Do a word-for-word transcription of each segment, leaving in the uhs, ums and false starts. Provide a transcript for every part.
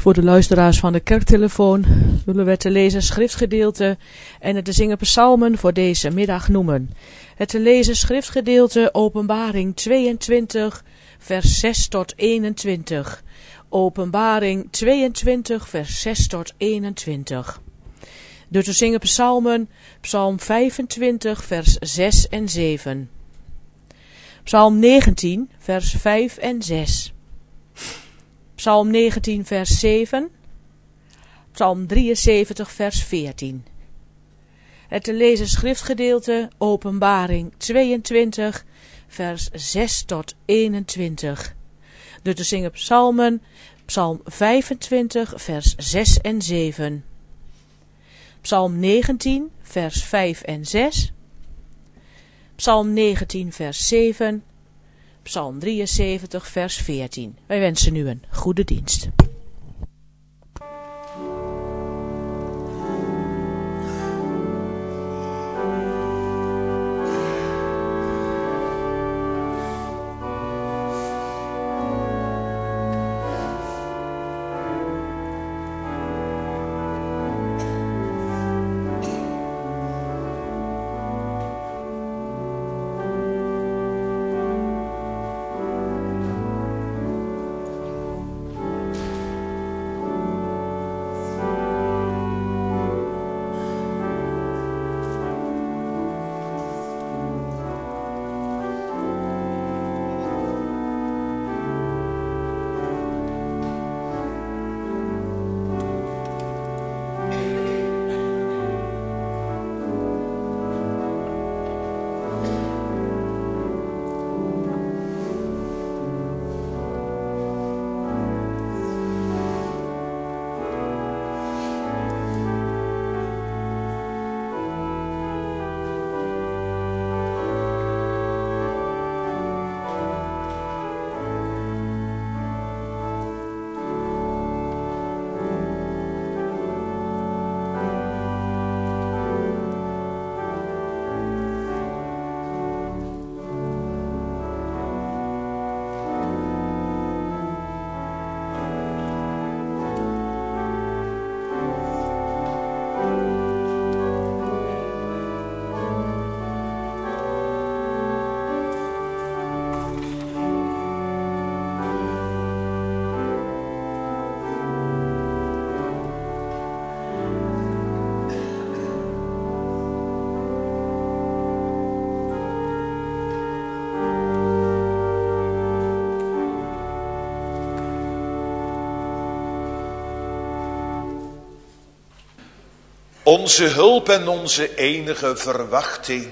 Voor de luisteraars van de kerktelefoon willen we te lezen schriftgedeelte en het te zingen psalmen voor deze middag noemen. Het te lezen schriftgedeelte Openbaring tweeëntwintig vers zes tot eenentwintig. Openbaring tweeëntwintig vers zes tot eenentwintig. De te zingen psalmen psalm vijfentwintig vers zes en zeven. Psalm negentien vers vijf en zes. Psalm negentien vers zeven. Psalm drieënzeventig vers veertien. Het te lezen schriftgedeelte Openbaring tweeëntwintig vers zes tot eenentwintig. De te zingen psalmen Psalm vijfentwintig vers zes en zeven. Psalm negentien vers vijf en zes. Psalm negentien vers zeven. Psalm drieënzeventig vers veertien. Wij wensen u een goede dienst. Onze hulp en onze enige verwachting,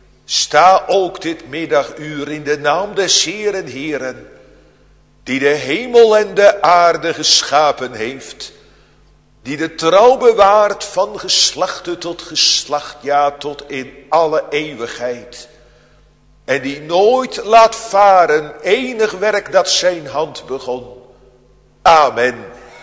sta ook dit middaguur in de naam des Heeren Heeren, die de hemel en de aarde geschapen heeft, die de trouw bewaart van geslachte tot geslacht, ja tot in alle eeuwigheid, en die nooit laat varen enig werk dat zijn hand begon. Amen.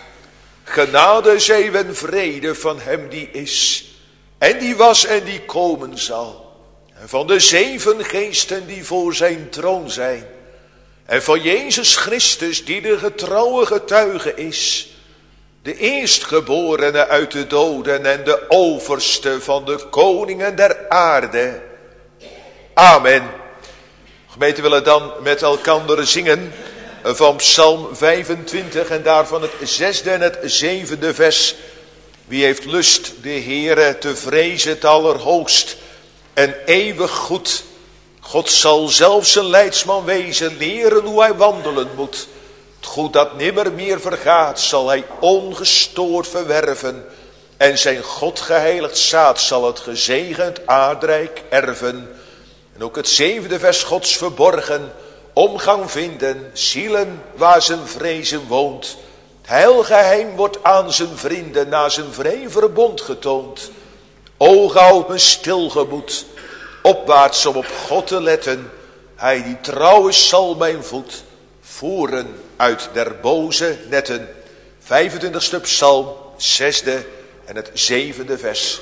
Genade zij en vrede van hem die is, en die was en die komen zal. En van de zeven geesten die voor zijn troon zijn. En van Jezus Christus die de getrouwe getuige is. De eerstgeborene uit de doden en de overste van de koningen der aarde. Amen. Gemeente willen dan met elkander zingen van Psalm vijfentwintig en daarvan het zesde en het zevende vers. Wie heeft lust de Heere te vrezen het allerhoogst en eeuwig goed. God zal zelf zijn leidsman wezen, leren hoe hij wandelen moet. Het goed dat nimmer meer vergaat zal hij ongestoord verwerven. En zijn God geheiligd zaad zal het gezegend aardrijk erven. En ook het zevende vers Gods verborgen omgang vinden, zielen waar zijn vrezen woont. Het heilgeheim wordt aan zijn vrienden na zijn vrij verbond getoond. O houd me stilgemoed, opwaarts om op God te letten. Hij die trouw is zal mijn voet voeren uit der boze netten. vijfentwintigste psalm, zesde en het zevende vers.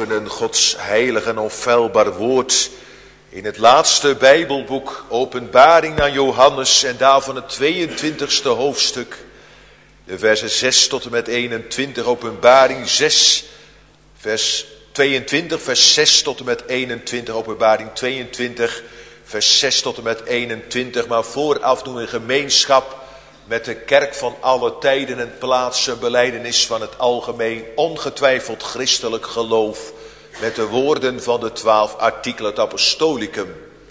openen Gods heilig en onfeilbaar woord in het laatste Bijbelboek, Openbaring aan Johannes, en daarvan het tweeëntwintigste hoofdstuk, de versen zes tot en met eenentwintig, Openbaring zes, vers tweeëntwintig, vers zes tot en met eenentwintig, Openbaring tweeëntwintig, vers zes tot en met eenentwintig. Maar vooraf doen we in gemeenschap met de kerk van alle tijden en plaatsen belijdenis van het algemeen ongetwijfeld christelijk geloof met de woorden van de twaalf artikelen het apostolicum.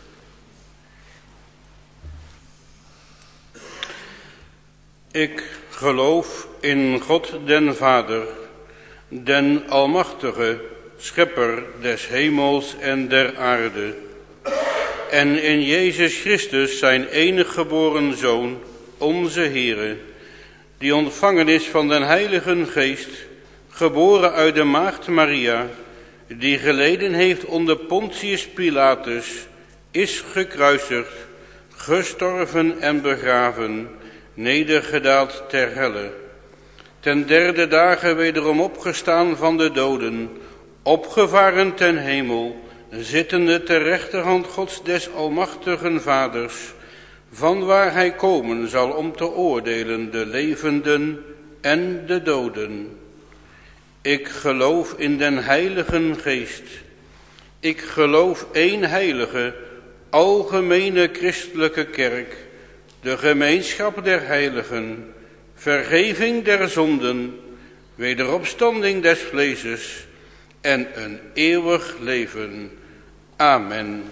Ik geloof in God den Vader, den Almachtige, Schepper des hemels en der aarde, en in Jezus Christus, zijn enig geboren Zoon, onze Heere, die ontvangen is van den Heiligen Geest, geboren uit de maagd Maria, die geleden heeft onder Pontius Pilatus, is gekruisigd, gestorven en begraven, nedergedaald ter helle, ten derde dagen wederom opgestaan van de doden, opgevaren ten hemel, zittende ter rechterhand Gods des almachtigen Vaders, vanwaar hij komen zal om te oordelen de levenden en de doden. Ik geloof in den Heiligen Geest. Ik geloof één heilige, algemene christelijke kerk, de gemeenschap der heiligen, vergeving der zonden, wederopstanding des vleeses en een eeuwig leven. Amen.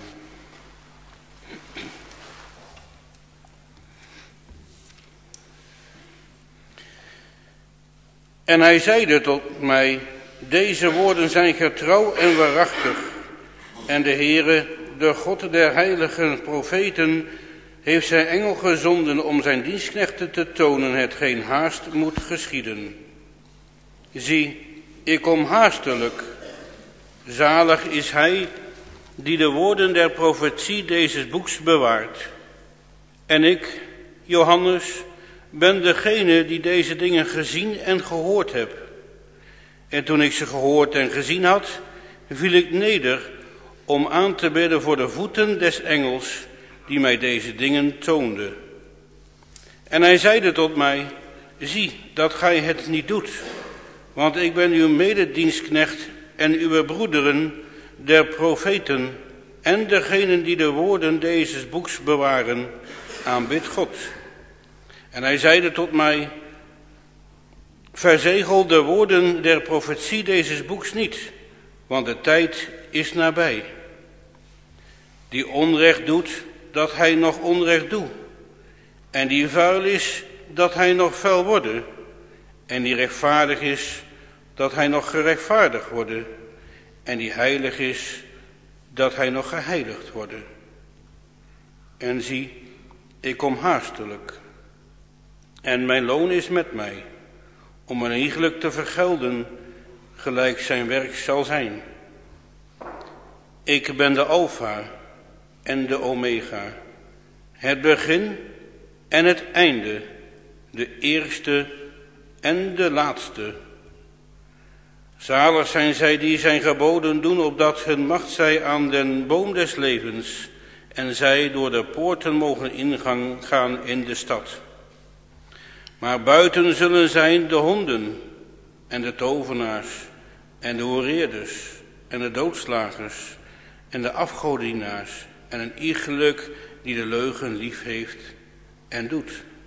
En hij zeide tot mij, deze woorden zijn getrouw en waarachtig. En de Heere, de God der heilige profeten, heeft zijn engel gezonden om zijn dienstknechten te tonen hetgeen haast moet geschieden. Zie, ik kom haastelijk. Zalig is hij die de woorden der profetie deze boeks bewaart. En ik, Johannes, ben degene die deze dingen gezien en gehoord heb. En toen ik ze gehoord en gezien had, viel ik neder om aan te bidden voor de voeten des engels die mij deze dingen toonde. En hij zeide tot mij, zie dat gij het niet doet, want ik ben uw mededienstknecht en uw broederen, der profeten en degenen die de woorden deze boeks bewaren, aanbidt God. En hij zeide tot mij, verzegel de woorden der profetie deze boeks niet, want de tijd is nabij. Die onrecht doet, dat hij nog onrecht doet. En die vuil is, dat hij nog vuil worden. En die rechtvaardig is, dat hij nog gerechtvaardigd worden. En die heilig is, dat hij nog geheiligd worden. En zie, ik kom haastelijk. En mijn loon is met mij, om een iegelijk te vergelden, gelijk zijn werk zal zijn. Ik ben de Alpha en de Omega, het begin en het einde, de eerste en de laatste. Zalig zijn zij die zijn geboden doen, opdat hun macht zij aan den boom des levens, en zij door de poorten mogen ingang gaan in de stad. Maar buiten zullen zijn de honden en de tovenaars en de hoereerders en de doodslagers en de afgodienaars en een iegelijk die de leugen lief heeft en doet.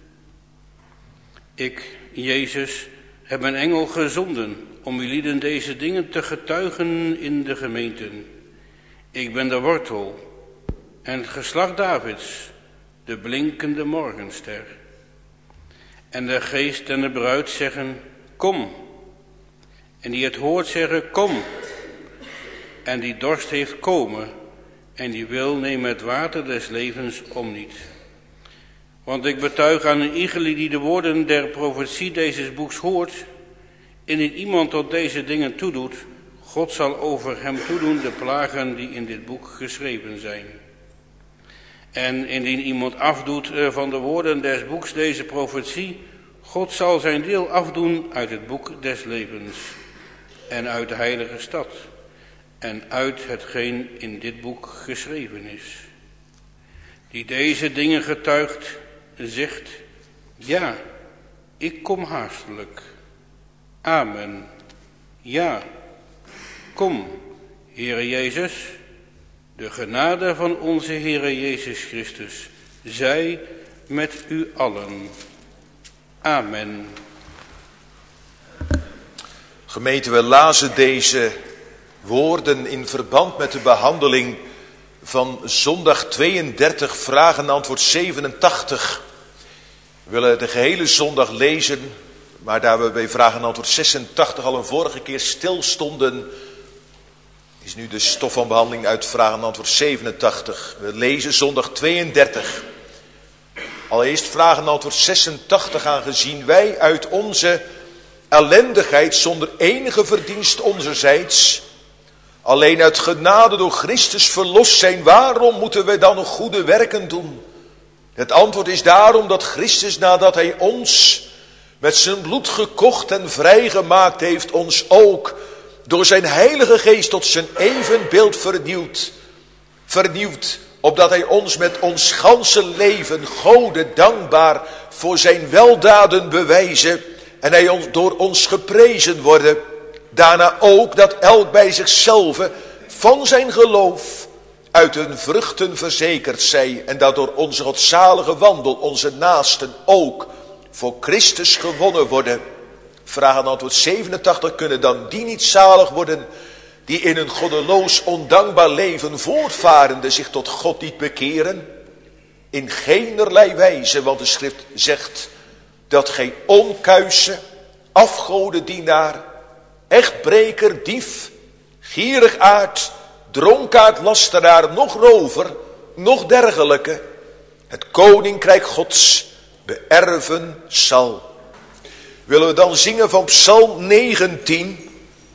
Ik, Jezus, heb een engel gezonden om ulieden deze dingen te getuigen in de gemeenten. Ik ben de wortel en het geslacht Davids, de blinkende morgenster. En de geest en de bruid zeggen, kom. En die het hoort zeggen, kom. En die dorst heeft, komen. En die wil, neem het water des levens om niet. Want ik betuig aan een iegelijk die de woorden der profetie deze boeks hoort, indien iemand tot deze dingen toedoet, God zal over hem toedoen de plagen die in dit boek geschreven zijn. En indien iemand afdoet van de woorden des boeks deze profetie, God zal zijn deel afdoen uit het boek des levens en uit de heilige stad en uit hetgeen in dit boek geschreven is. Die deze dingen getuigt, zegt, ja, ik kom haastelijk. Amen. Ja, kom, Heere Jezus. De genade van onze Heere Jezus Christus zij met u allen. Amen. Gemeente, we lazen deze woorden in verband met de behandeling van zondag tweeëndertig, vraag en antwoord zevenentachtig. We willen de gehele zondag lezen, maar daar we bij vraag en antwoord zesentachtig al een vorige keer stilstonden, is nu de stof van behandeling uit vraag en antwoord zevenentachtig. We lezen zondag tweeëndertig. Allereerst vraag en antwoord zesentachtig, aangezien wij uit onze ellendigheid zonder enige verdienst onzerzijds alleen uit genade door Christus verlost zijn, waarom moeten wij dan nog goede werken doen? Het antwoord is daarom dat Christus, nadat hij ons met zijn bloed gekocht en vrijgemaakt heeft, ons ook door zijn heilige geest tot zijn evenbeeld vernieuwt. Vernieuwt, opdat hij ons met ons ganse leven Gode dankbaar voor zijn weldaden bewijzen en hij ons door ons geprezen worden. Daarna ook dat elk bij zichzelf van zijn geloof uit hun vruchten verzekerd zij en dat door onze godzalige wandel onze naasten ook voor Christus gewonnen worden. Vraag en antwoord zevenentachtig, kunnen dan die niet zalig worden die in een goddeloos ondankbaar leven voortvarende zich tot God niet bekeren? In geenerlei wijze, want de schrift zegt dat geen onkuise, afgodendienaar, echtbreker, dief, gierigaard, dronkaard, lasteraar, nog rover, nog dergelijke het koninkrijk Gods beërven zal. Willen we dan zingen van Psalm negentien,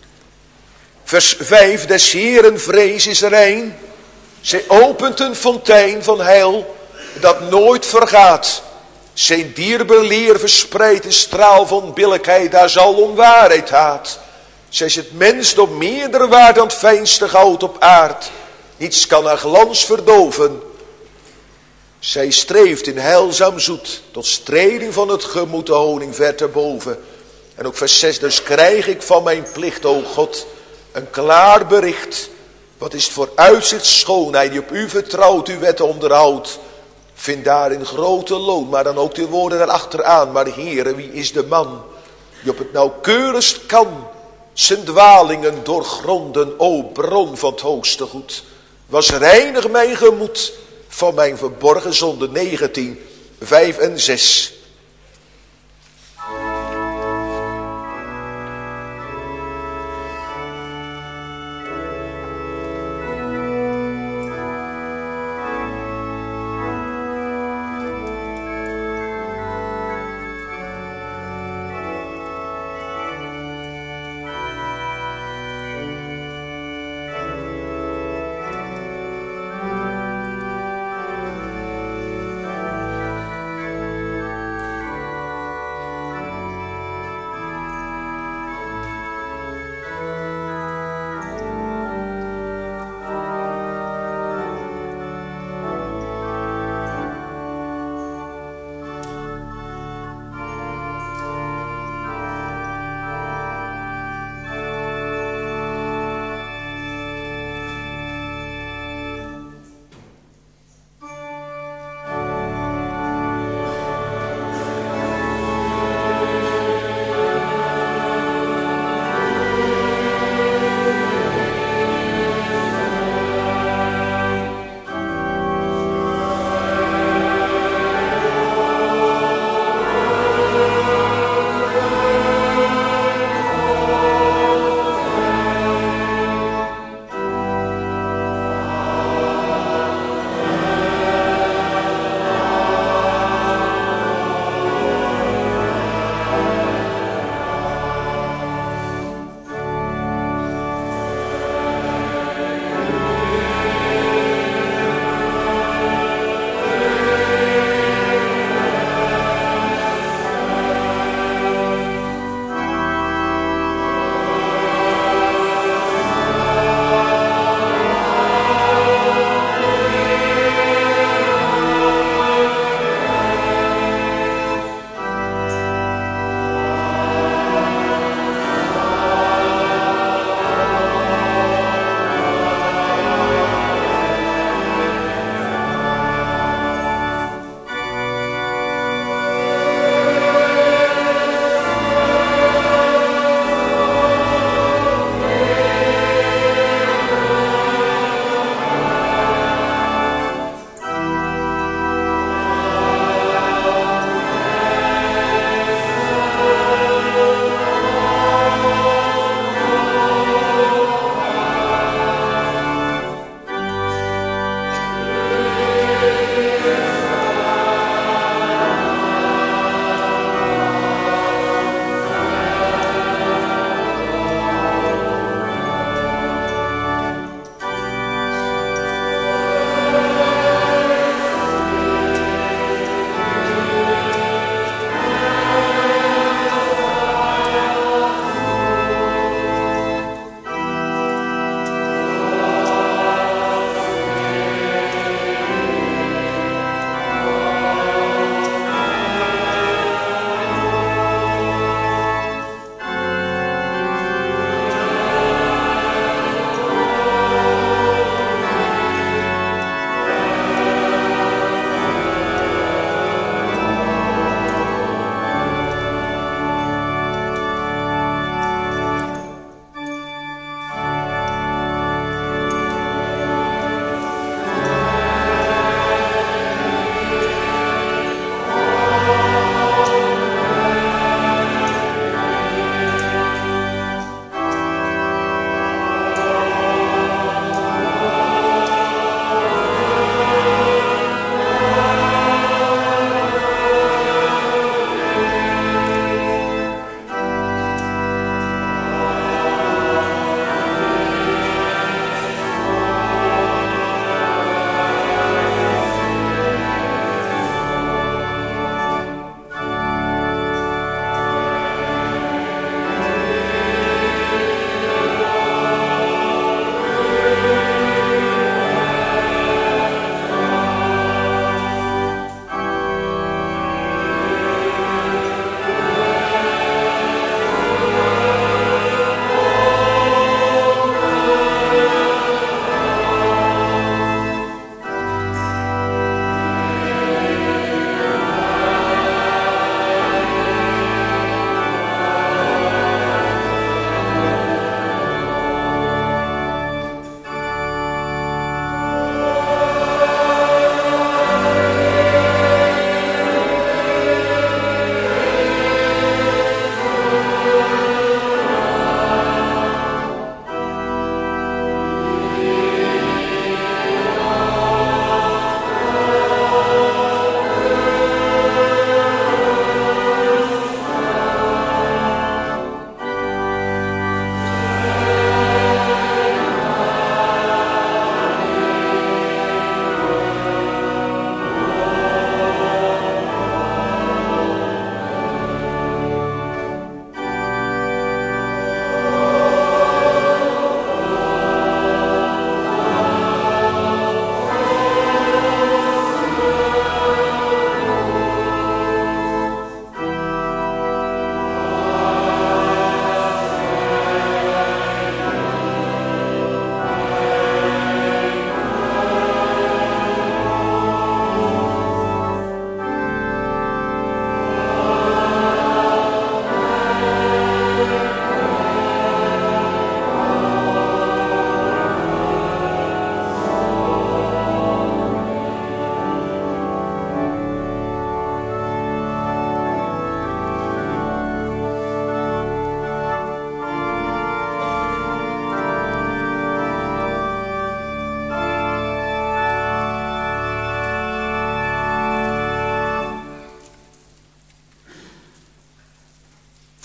vers vijf. Des Heeren vrees is rein, zij opent een fontein van heil dat nooit vergaat. Zijn dierbaar leer verspreidt een straal van billijkheid, daar zal onwaarheid haat. Zij is het mensdom meerder waard dan het fijnste goud op aard. Niets kan haar glans verdoven. Zij streeft in heilzaam zoet tot streling van het gemoed de honing ver te boven. En ook vers zes, dus krijg ik van mijn plicht, o God, een klaar bericht. Wat is het voor uitzicht schoonheid die op u vertrouwt, uw wetten onderhoudt. Vind daarin grote loon, maar dan ook de woorden daarachteraan. Maar Heere, wie is de man die op het nauwkeurigst kan zijn dwalingen doorgronden, o bron van het hoogste goed. Was reinig mijn gemoed van mijn verborgen zonde. negentien, vijf en zes.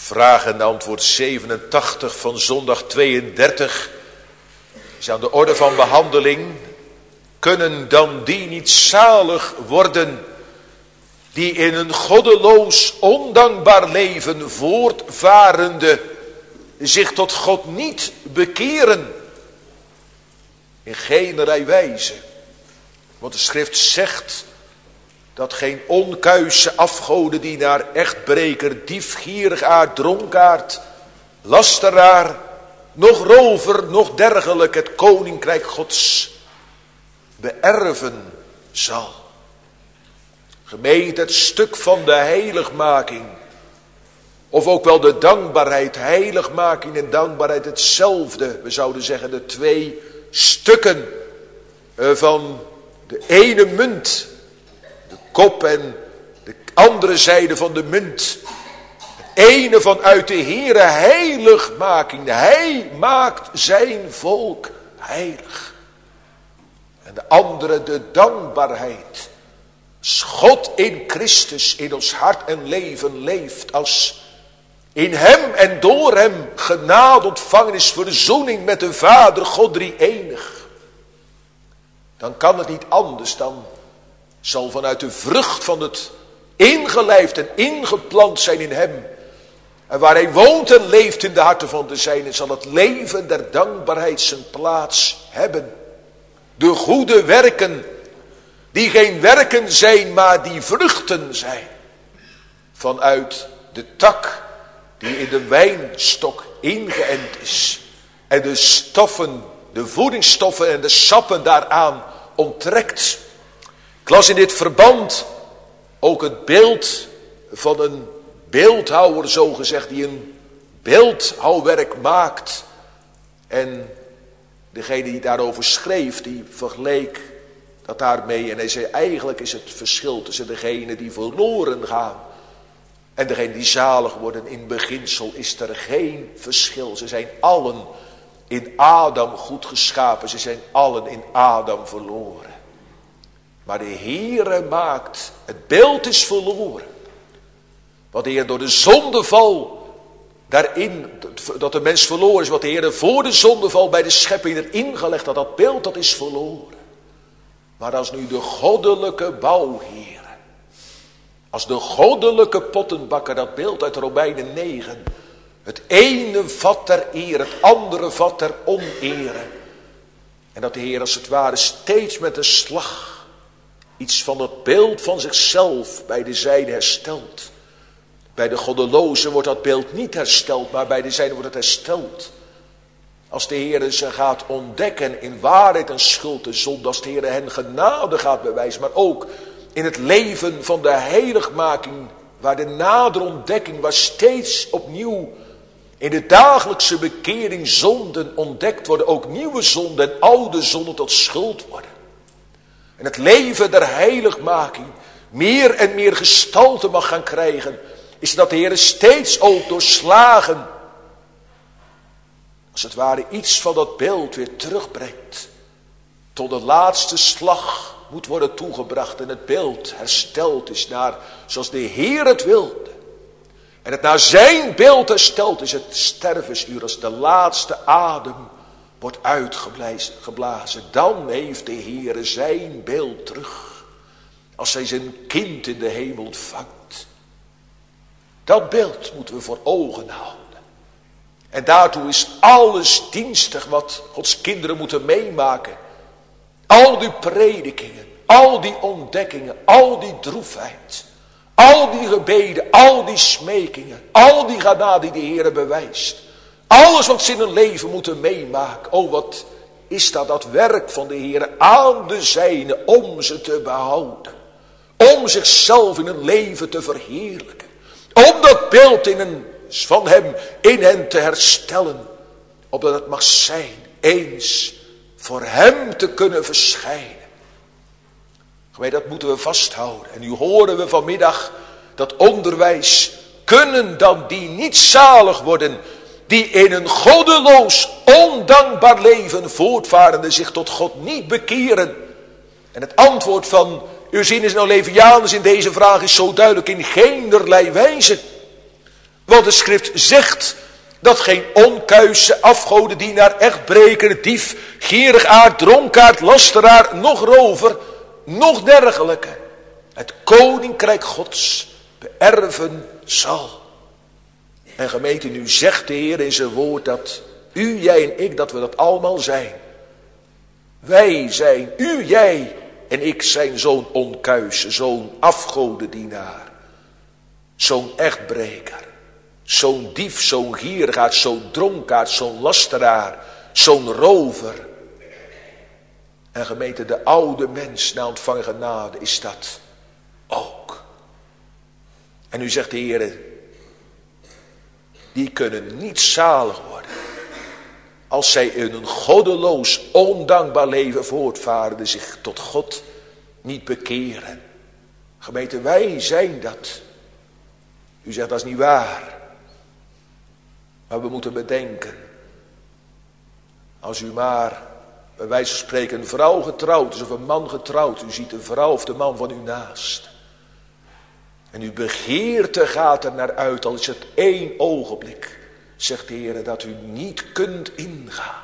Vraag en antwoord zevenentachtig van zondag tweeëndertig is aan de orde van behandeling. Kunnen dan die niet zalig worden die in een goddeloos, ondankbaar leven voortvarende zich tot God niet bekeren? In geenerlei wijze. Want de schrift zegt dat geen onkuise afgodendienaar, echtbreker, dief, gierigaard, dronkaard, lasteraar, nog rover, nog dergelijk het koninkrijk Gods beërven zal. Gemeente, het stuk van de heiligmaking, of ook wel de dankbaarheid, heiligmaking en dankbaarheid hetzelfde. We zouden zeggen de twee stukken van de ene munt, de kop en de andere zijde van de munt. Het ene vanuit de Heere heiligmaking. Hij maakt zijn volk heilig. En de andere de dankbaarheid. Als God in Christus in ons hart en leven leeft, als in hem en door hem genade ontvangen is, verzoening met de Vader, God drie-enig, dan kan het niet anders dan zal vanuit de vrucht van het ingelijfd en ingeplant zijn in hem, en waar hij woont en leeft in de harten van de zijnen, zal het leven der dankbaarheid zijn plaats hebben. De goede werken, die geen werken zijn, maar die vruchten zijn, vanuit de tak die in de wijnstok ingeënt is, en de stoffen, de voedingsstoffen en de sappen daaraan onttrekt. Ik las in dit verband ook het beeld van een beeldhouwer, zo gezegd, die een beeldhouwwerk maakt. En degene die daarover schreef, die vergeleek dat daarmee, en hij zei, eigenlijk is het verschil tussen degene die verloren gaan en degene die zalig worden. In beginsel is er geen verschil. Ze zijn allen in Adam goed geschapen. Ze zijn allen in Adam verloren. Maar de Heere maakt, het beeld is verloren. Wat de Heer door de zondeval daarin, dat de mens verloren is, wat de Heer voor de zondeval bij de schepping erin gelegd had, dat beeld dat is verloren. Maar als nu de goddelijke bouwheer, als de goddelijke pottenbakker, dat beeld uit Romeinen negen, het ene vat ter eer, het andere vat ter onere. En dat de Heer als het ware steeds met een slag iets van het beeld van zichzelf bij de zijne herstelt. Bij de goddelozen wordt dat beeld niet hersteld, maar bij de zijne wordt het hersteld. Als de Heer ze gaat ontdekken in waarheid en schuld en zonde, als de Heer hen genade gaat bewijzen, maar ook in het leven van de heiligmaking, waar de nadere ontdekking, waar steeds opnieuw in de dagelijkse bekering zonden ontdekt worden, ook nieuwe zonden en oude zonden tot schuld worden. En het leven der heiligmaking meer en meer gestalte mag gaan krijgen, is dat de Heer steeds ook doorslagen, als het ware iets van dat beeld weer terugbrengt. Tot de laatste slag moet worden toegebracht en het beeld hersteld is naar zoals de Heer het wilde. En het naar zijn beeld hersteld is, het stervensuur, als de laatste adem wordt uitgeblazen. Dan heeft de Heer zijn beeld terug, als hij zijn kind in de hemel ontvangt. Dat beeld moeten we voor ogen houden. En daartoe is alles dienstig wat Gods kinderen moeten meemaken. Al die predikingen, al die ontdekkingen, al die droefheid, al die gebeden, al die smekingen, al die genade die de Heer bewijst. Alles wat ze in hun leven moeten meemaken. Oh, wat is dat, dat werk van de Heer aan de zijne om ze te behouden. Om zichzelf in hun leven te verheerlijken. Om dat beeld in een, van hem in hen te herstellen. Opdat het mag zijn eens voor hem te kunnen verschijnen. Gemeente, dat moeten we vasthouden. En nu horen we vanmiddag dat onderwijs. Kunnen dan die niet zalig worden, die in een goddeloos, ondankbaar leven voortvarende zich tot God niet bekeren? En het antwoord van Ursinus en Olevianus in deze vraag is zo duidelijk: in geenerlei wijze. Want de schrift zegt dat geen onkuise, afgodendienaar, echtbreker, dief, gierigaard, dronkaard, lasteraar, nog rover, nog dergelijke het koninkrijk Gods beërven zal. En gemeente, nu zegt de Heer in zijn woord dat u, jij en ik, dat we dat allemaal zijn. Wij zijn, u, jij en ik zijn zo'n onkuise, zo'n afgodendienaar. Zo'n echtbreker. Zo'n dief, zo'n gierigaard, zo'n dronkaard, zo'n lasteraar, zo'n rover. En gemeente, de oude mens na ontvangen genade is dat ook. En nu zegt de Heer, die kunnen niet zalig worden als zij in een goddeloos, ondankbaar leven voortvaren, zich tot God niet bekeren. Gemeente, wij zijn dat. U zegt dat is niet waar. Maar we moeten bedenken, als u maar bij wijze van spreken een vrouw getrouwd is of een man getrouwd, u ziet de vrouw of de man van u naast. En uw begeerte gaat er naar uit, al is het één ogenblik, zegt de Heer, dat u niet kunt ingaan.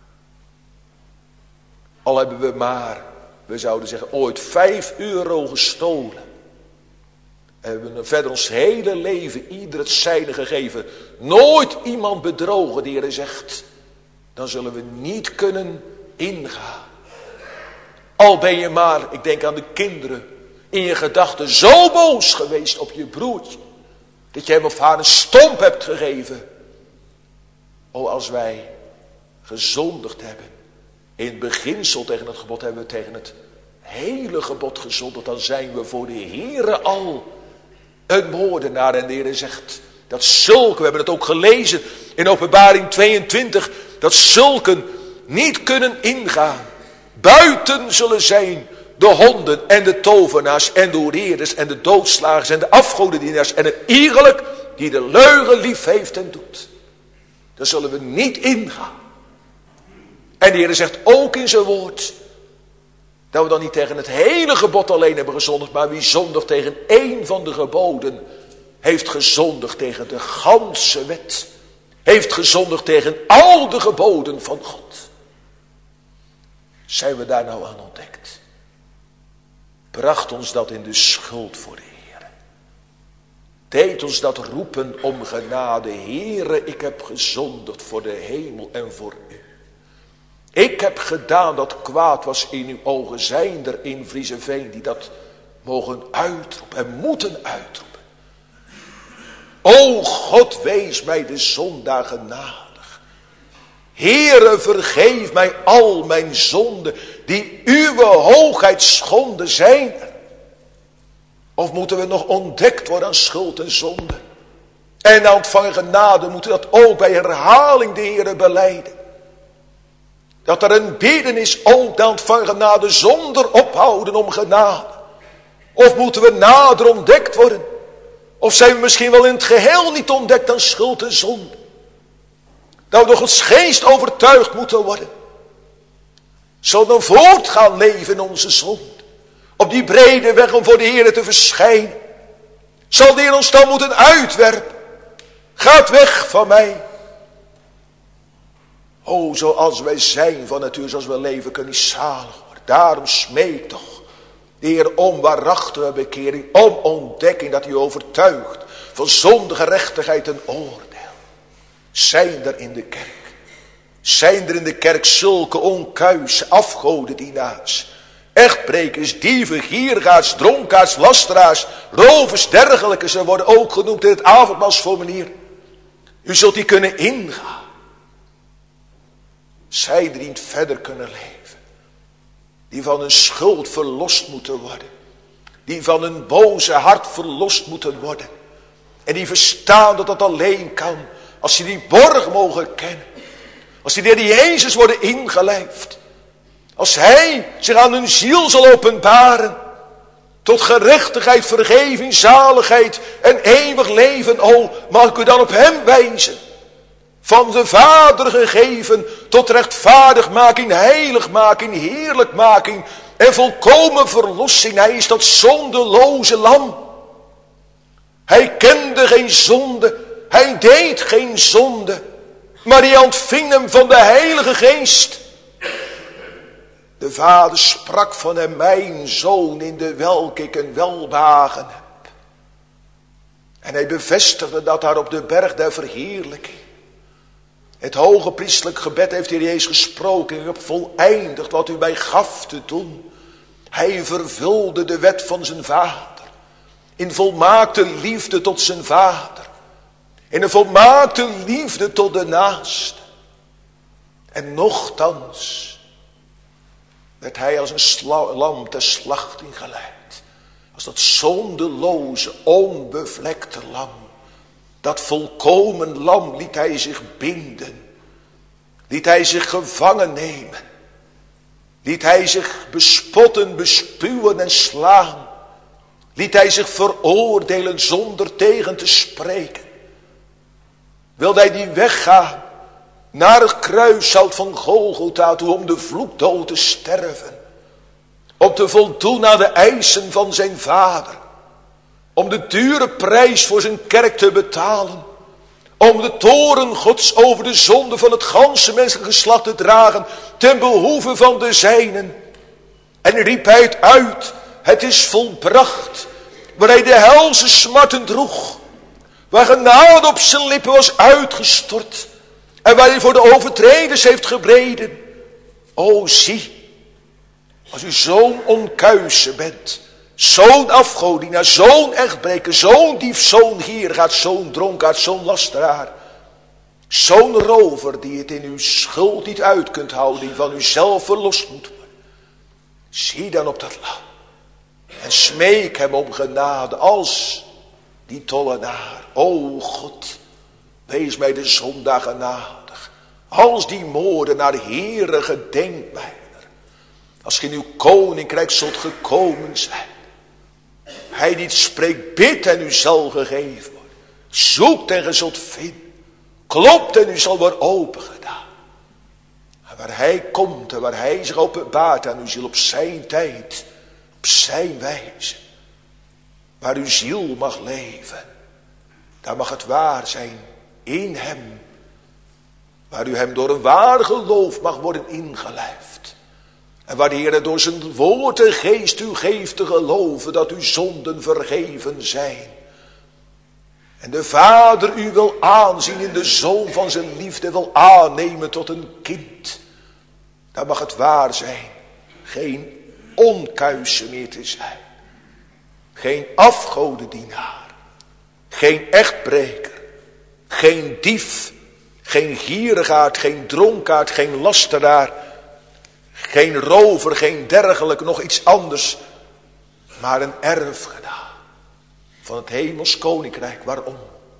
Al hebben we maar, we zouden zeggen, ooit vijf euro gestolen. Hebben we verder ons hele leven ieder het zijne gegeven. Nooit iemand bedrogen, de Heer zegt. Dan zullen we niet kunnen ingaan. Al ben je maar, ik denk aan de kinderen, in je gedachten zo boos geweest op je broertje. Dat je hem of haar een stomp hebt gegeven. O, als wij gezondigd hebben. In het beginsel tegen het gebod hebben we tegen het hele gebod gezondigd. Dan zijn we voor de Heere al een moordenaar. En de Heer zegt dat zulken, we hebben het ook gelezen in Openbaring tweeëntwintig. Dat zulken niet kunnen ingaan. Buiten zullen zijn de honden en de tovenaars en de hoereerders en de doodslagers en de afgodendienaars en het iegelijk die de leugen lief heeft en doet. Daar zullen we niet ingaan. En de Heer zegt ook in zijn woord dat we dan niet tegen het hele gebod alleen hebben gezondigd, maar wie zondigt tegen één van de geboden, heeft gezondigd tegen de ganse wet. Heeft gezondigd tegen al de geboden van God. Zijn we daar nou aan ontdekt? Bracht ons dat in de schuld voor de Heer. Deed ons dat roepen om genade. Heere, ik heb gezondigd voor de hemel en voor u. Ik heb gedaan dat kwaad was in uw ogen. Zijn er in Vriezeveen die dat mogen uitroepen en moeten uitroepen. O God, wees mij de zondaar genadig. Heere, vergeef mij al mijn zonden die uw hoogheid schonden zijn er. Of moeten we nog ontdekt worden aan schuld en zonde? En na ontvangen genade moeten we dat ook bij herhaling de Heere belijden. Dat er een bidden is ook na ontvangen genade zonder ophouden om genade. Of moeten we nader ontdekt worden? Of zijn we misschien wel in het geheel niet ontdekt aan schuld en zonde? Dat we door Gods geest overtuigd moeten worden. Zullen we voort gaan leven in onze zonde? Op die brede weg om voor de Heer te verschijnen. Zal de Heer ons dan moeten uitwerpen? Gaat weg van mij. O, zoals wij zijn van natuur, zoals we leven, kunnen niet zalig worden. Daarom smeek toch de Heer om waarachtige bekering, om ontdekking, dat u overtuigt van zonde, gerechtigheid en oordeel. Zijn er in de kerk, zijn er in de kerk zulke onkuise afgodendienaars, echtbrekers, dieven, gierigaards, dronkaards, lasteraars, rovers, dergelijke, ze worden ook genoemd in het avondmaalsformulier. U zult die kunnen ingaan. Zij die niet verder kunnen leven. Die van hun schuld verlost moeten worden. Die van hun boze hart verlost moeten worden. En die verstaan dat dat alleen kan als ze die borg mogen kennen. Als die door die Jezus worden ingelijfd. Als hij zich aan hun ziel zal openbaren. Tot gerechtigheid, vergeving, zaligheid en eeuwig leven. O, mag ik u dan op hem wijzen. Van de Vader gegeven tot rechtvaardigmaking, heiligmaking, heerlijkmaking en volkomen verlossing. Hij is dat zondeloze lam. Hij kende geen zonde. Hij deed geen zonde, maar hij ontving hem van de Heilige Geest. De Vader sprak van hem, mijn zoon, in de welke ik een welbehagen heb. En hij bevestigde dat daar op de berg der verheerlijking. Het hoge priestelijk gebed heeft hier Jezus gesproken. Ik heb voleindigd wat u mij gaf te doen. Hij vervulde de wet van zijn Vader. In volmaakte liefde tot zijn Vader. In een volmaakte liefde tot de naaste. En nochtans werd hij als een sla- lam ter slachting geleid. Als dat zondeloze, onbevlekte lam. Dat volkomen lam liet hij zich binden. Liet hij zich gevangen nemen. Liet hij zich bespotten, bespuwen en slaan. Liet hij zich veroordelen zonder tegen te spreken. Wilde hij die weggaan naar het kruishout van Golgotha toe om de vloekdood te sterven. Om te voldoen aan de eisen van zijn Vader. Om de dure prijs voor zijn kerk te betalen. Om de toorn Gods over de zonde van het ganse menselijke geslacht te dragen. Ten behoeve van de zijnen. En riep hij het uit. Het is volbracht. Waar hij de helse smarten droeg. Waar genade op zijn lippen was uitgestort. En waar hij voor de overtreders heeft gebreden. O zie. Als u zo'n onkuise bent. Zo'n afgodienaar, zo'n echtbreker, zo'n dief, zo'n gierigaard, zo'n dronkaard, zo'n lasteraar. Zo'n rover die het in uw schuld niet uit kunt houden, die van uzelf verlost moet worden. Zie dan op dat lam en smeek hem om genade als die tollenaar. O God, wees mij de zondaar genadig. Als die moordenaar, Heere, gedenk mij er. Als ge in uw koninkrijk zult gekomen zijn. Hij die spreekt, bid en u zal gegeven worden. Zoekt en ge zult vinden. Klopt en u zal worden opengedaan. En waar hij komt en waar hij zich openbaart aan uw ziel op zijn tijd. Op zijn wijze. Waar uw ziel mag leven. Daar mag het waar zijn in hem. Waar u hem door een waar geloof mag worden ingelijfd. En waar de Heer door zijn woord en geest u geeft te geloven dat uw zonden vergeven zijn. En de Vader u wil aanzien in de Zoon van zijn liefde wil aannemen tot een kind. Dan mag het waar zijn. Geen onkuise meer te zijn. Geen afgodendienaar. Geen echtbreker. Geen dief. Geen gierigaard. Geen dronkaard. Geen lasteraar. Geen rover, geen dergelijke, nog iets anders. Maar een erfgenaam van het hemels koninkrijk. Waarom?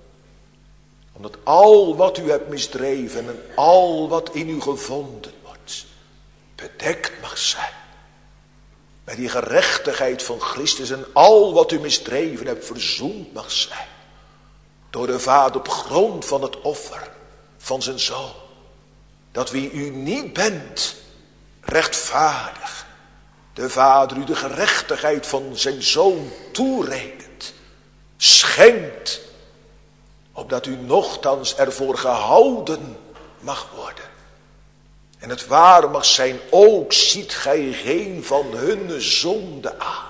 Omdat al wat u hebt misdreven en al wat in u gevonden wordt, bedekt mag zijn. Met die gerechtigheid van Christus en al wat u misdreven hebt verzoend mag zijn. Door de Vader op grond van het offer van zijn Zoon. Dat wie u niet bent, rechtvaardig, de Vader u de gerechtigheid van zijn Zoon toerekent, schenkt, opdat u nochtans ervoor gehouden mag worden. En het waar mag zijn, ook ziet gij geen van hun zonde aan.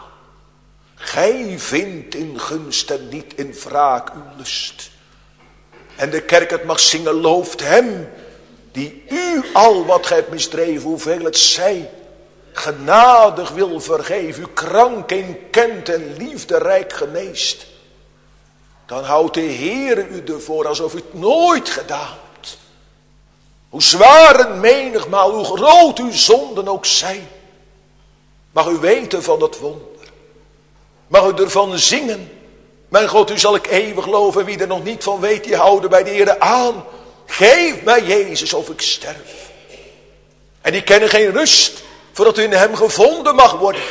Gij vindt in gunst en niet in wraak uw lust. En de kerk het mag zingen, looft hem, die u al wat gij hebt misdreven, hoeveel het zij, genadig wil vergeven, u krank en kent en liefderijk geneest. Dan houdt de Heer u ervoor alsof u het nooit gedaan hebt. Hoe zwaar en menigmaal, hoe groot uw zonden ook zijn. Mag u weten van dat wonder. Mag u ervan zingen. Mijn God, u zal ik eeuwig loven. Wie er nog niet van weet, die houden bij de Heer aan. Geef mij Jezus of ik sterf. En die kennen geen rust, voordat u in hem gevonden mag worden.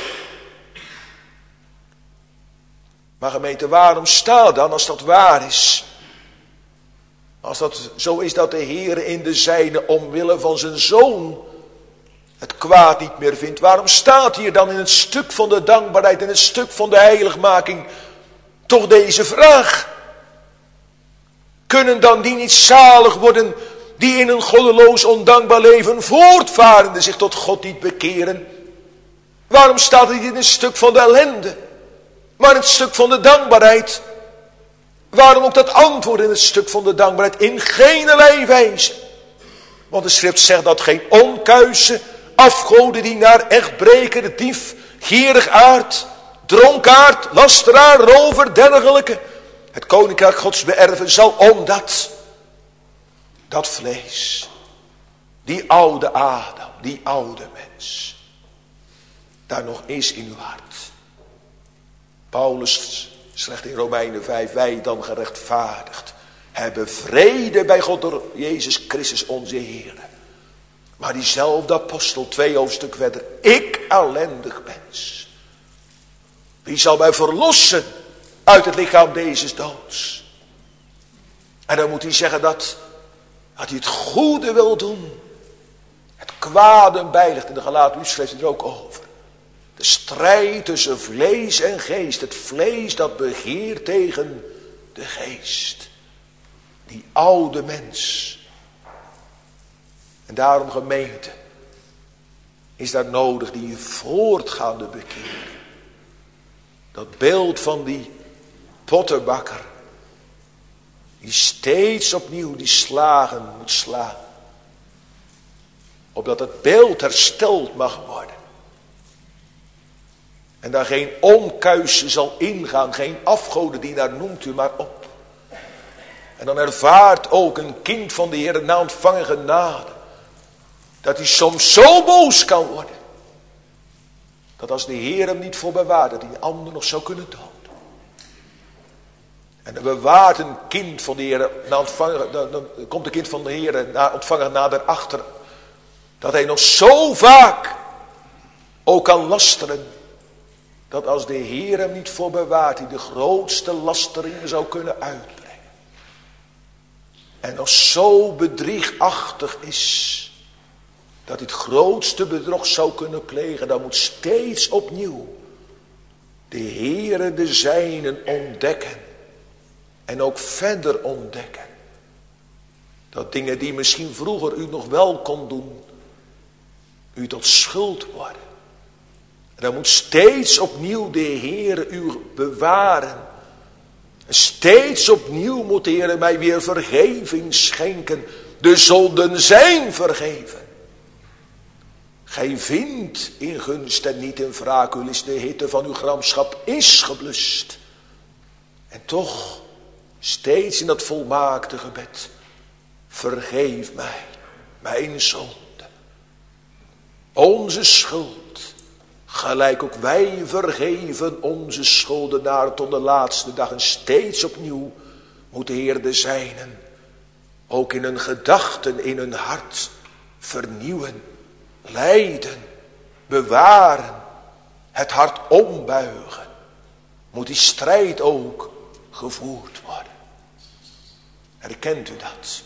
Maar gemeente, waarom sta dan als dat waar is? Als dat zo is dat de Heer in de zijne omwille van zijn Zoon het kwaad niet meer vindt. Waarom staat hier dan in het stuk van de dankbaarheid, in het stuk van de heiligmaking, toch deze vraag? Kunnen dan die niet zalig worden die in een goddeloos ondankbaar leven voortvarende zich tot God niet bekeren? Waarom staat het niet in een stuk van de ellende, maar in het stuk van de dankbaarheid? Waarom ook dat antwoord in het stuk van de dankbaarheid? In geenerlei wijze. Want de schrift zegt dat geen onkuise, afgodendienaar, echtbreker, dief, gierigaard, dronkaard, lasteraar, rover, dergelijke het koninkrijk Gods beërven zal, omdat dat vlees, die oude Adam, die oude mens, daar nog is in uw hart. Paulus zegt in Romeinen vijf, wij dan gerechtvaardigd hebben vrede bij God door Jezus Christus onze Heer. Maar diezelfde apostel, twee hoofdstuk verder, ik ellendig mens, wie zal mij verlossen uit het lichaam deze doods? En dan moet hij zeggen dat, dat hij het goede wil doen, het kwade bijligt. In de Galatenbrief schreef hij er ook over. De strijd tussen vlees en geest. Het vlees dat begeert tegen de geest. Die oude mens. En daarom, gemeente, is daar nodig die voortgaande bekering. Dat beeld van die pottenbakker, die steeds opnieuw die slagen moet slaan, opdat het beeld hersteld mag worden. En daar geen onkuisje zal ingaan, geen afgodendienaar, noemt u maar op. En dan ervaart ook een kind van de Heer na ontvangen genade, dat hij soms zo boos kan worden, dat als de Heer hem niet voor bewaart, dat hij een ander nog zou kunnen doden. En dan bewaart een kind van de Heer, na ontvangen, dan, dan komt een kind van de Heer, na ontvangen nader achter, dat hij nog zo vaak ook kan lasteren, dat als de Heer hem niet voor bewaart, hij de grootste lasteringen zou kunnen uitbrengen. En nog zo bedriegachtig is, dat hij het grootste bedrog zou kunnen plegen, dan moet steeds opnieuw de Heere de zijnen ontdekken. En ook verder ontdekken. Dat dingen die misschien vroeger u nog wel kon doen, u tot schuld worden. En dan moet steeds opnieuw de Heere u bewaren. En steeds opnieuw moet de Heere mij weer vergeving schenken. De zonden zijn vergeven. Gij vindt in gunst en niet in wraak, u is de hitte van uw gramschap is geblust. En toch, steeds in dat volmaakte gebed, vergeef mij mijn zonde. Onze schuld, gelijk ook wij vergeven onze schuldenaar tot de laatste dag. En steeds opnieuw moet de Heer de zijnen ook in hun gedachten, in hun hart vernieuwen, leiden, bewaren, het hart ombuigen. Moet die strijd ook gevoerd worden. Herkent u dat?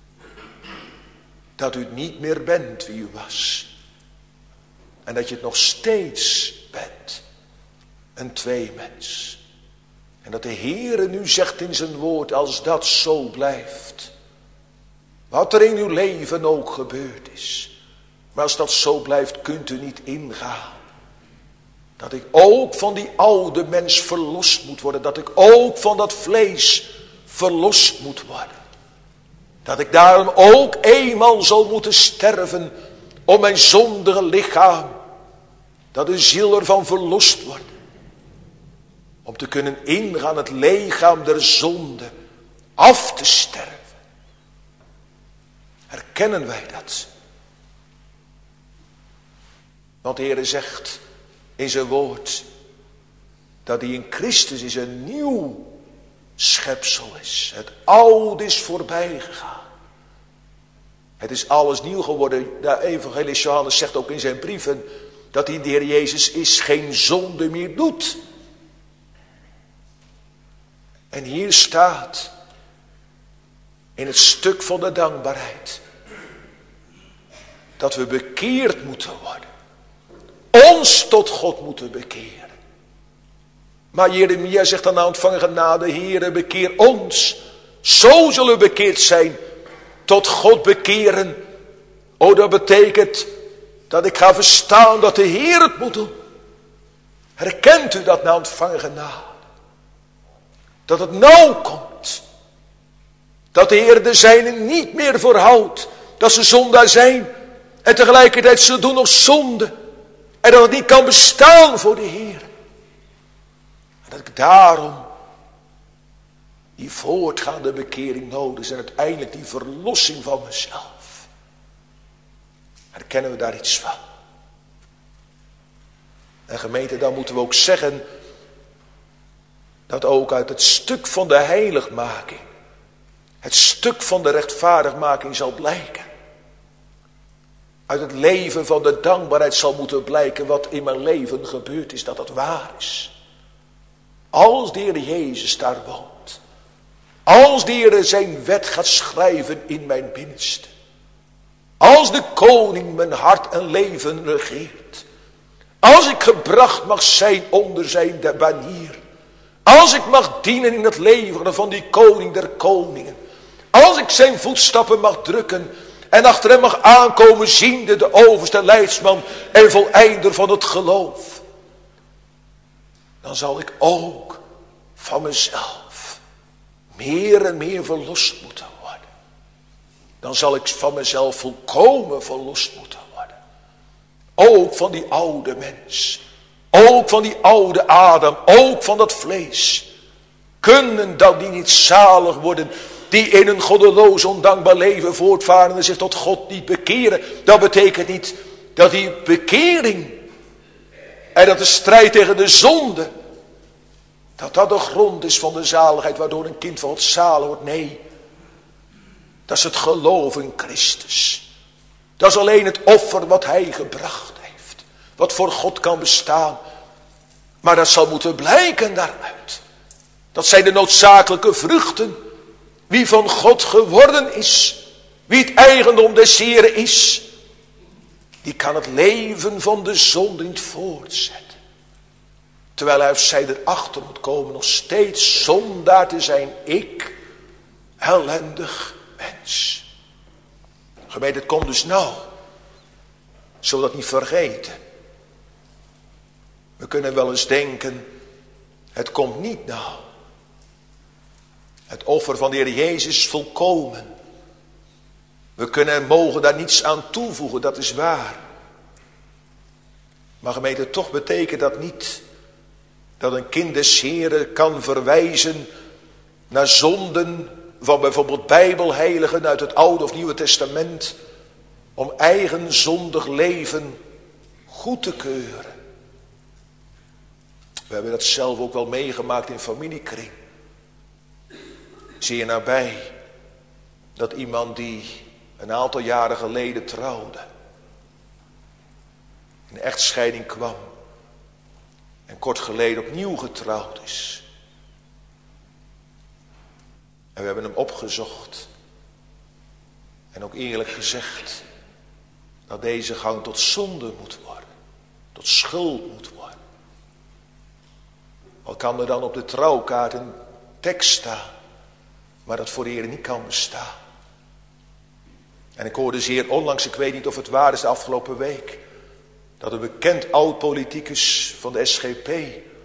Dat u niet meer bent wie u was. En dat je het nog steeds bent. Een tweemens. En dat de Heere nu zegt in zijn woord, als dat zo blijft, wat er in uw leven ook gebeurd is, maar als dat zo blijft, kunt u niet ingaan. Dat ik ook van die oude mens verlost moet worden. Dat ik ook van dat vlees verlost moet worden. Dat ik daarom ook eenmaal zal moeten sterven om mijn zondige lichaam, dat de ziel ervan verlost wordt. Om te kunnen ingaan het lichaam der zonde af te sterven. Herkennen wij dat? Want de Heer zegt in zijn woord dat hij in Christus is een nieuw schepsel is. Het oude is voorbij gegaan. Het is alles nieuw geworden. De evangelist Johannes zegt ook in zijn brieven dat hij, de Heer Jezus is, geen zonde meer doet. En hier staat in het stuk van de dankbaarheid dat we bekeerd moeten worden. Ons tot God moeten bekeren. Maar Jeremia zegt dan na ontvangen genade, Heere, bekeer ons Zo zullen we bekeerd zijn. Tot God bekeren. Oh, dat betekent dat ik ga verstaan dat de Heer het moet doen. Herkent u dat na ontvangen genade? Dat het nauw komt. Dat de Heer de zijnen niet meer voorhoudt. Dat ze zondaar zijn. En tegelijkertijd ze doen nog zonde. En dat het niet kan bestaan voor de Heer. En dat ik daarom die voortgaande bekering nodig is. En uiteindelijk die verlossing van mezelf. Herkennen we daar iets van? En gemeente, dan moeten we ook zeggen dat ook uit het stuk van de heiligmaking, het stuk van de rechtvaardigmaking zal blijken. Uit het leven van de dankbaarheid zal moeten blijken wat in mijn leven gebeurd is, dat het waar is. Als de Heer Jezus daar woont, als de Heer zijn wet gaat schrijven in mijn binnenste, als de koning mijn hart en leven regeert, als ik gebracht mag zijn onder zijn banier, als ik mag dienen in het leveren van die koning der koningen, als ik zijn voetstappen mag drukken en achter hem mag aankomen ziende de overste leidsman en voleinder van het geloof, dan zal ik ook van mezelf meer en meer verlost moeten worden. Dan zal ik van mezelf volkomen verlost moeten worden. Ook van die oude mens. Ook van die oude Adam. Ook van dat vlees. Kunnen dan die niet zalig worden, die in een goddeloos ondankbaar leven voortvaren en zich tot God niet bekeren? Dat betekent niet dat die bekering en dat de strijd tegen de zonde, dat dat de grond is van de zaligheid waardoor een kind van God zalig wordt. Nee, dat is het geloof in Christus. Dat is alleen het offer wat hij gebracht heeft. Wat voor God kan bestaan. Maar dat zal moeten blijken daaruit. Dat zijn de noodzakelijke vruchten. Wie van God geworden is. Wie het eigendom des Heren is. Die kan het leven van de zonde niet voortzetten. Terwijl hij of zij erachter moet komen nog steeds zondaar te zijn. Ik, ellendig mens. Gemeente, het komt dus nou. Zullen we dat niet vergeten. We kunnen wel eens denken, het komt niet nou. Het offer van de Heer Jezus is volkomen. We kunnen en mogen daar niets aan toevoegen, dat is waar. Maar gemeente, toch betekent dat niet dat een kind des Heren kan verwijzen naar zonden van bijvoorbeeld bijbelheiligen uit het Oude of Nieuwe Testament, om eigen zondig leven goed te keuren. We hebben dat zelf ook wel meegemaakt in familiekring. Zeer nabij dat iemand die een aantal jaren geleden trouwde, in echtscheiding kwam en kort geleden opnieuw getrouwd is. En we hebben hem opgezocht en ook eerlijk gezegd dat deze gang tot zonde moet worden, tot schuld moet worden. Al kan er dan op de trouwkaart een tekst staan, maar dat voor de Heer niet kan bestaan. En ik hoorde zeer onlangs, ik weet niet of het waar is, de afgelopen week, dat een bekend oud-politicus van de S G P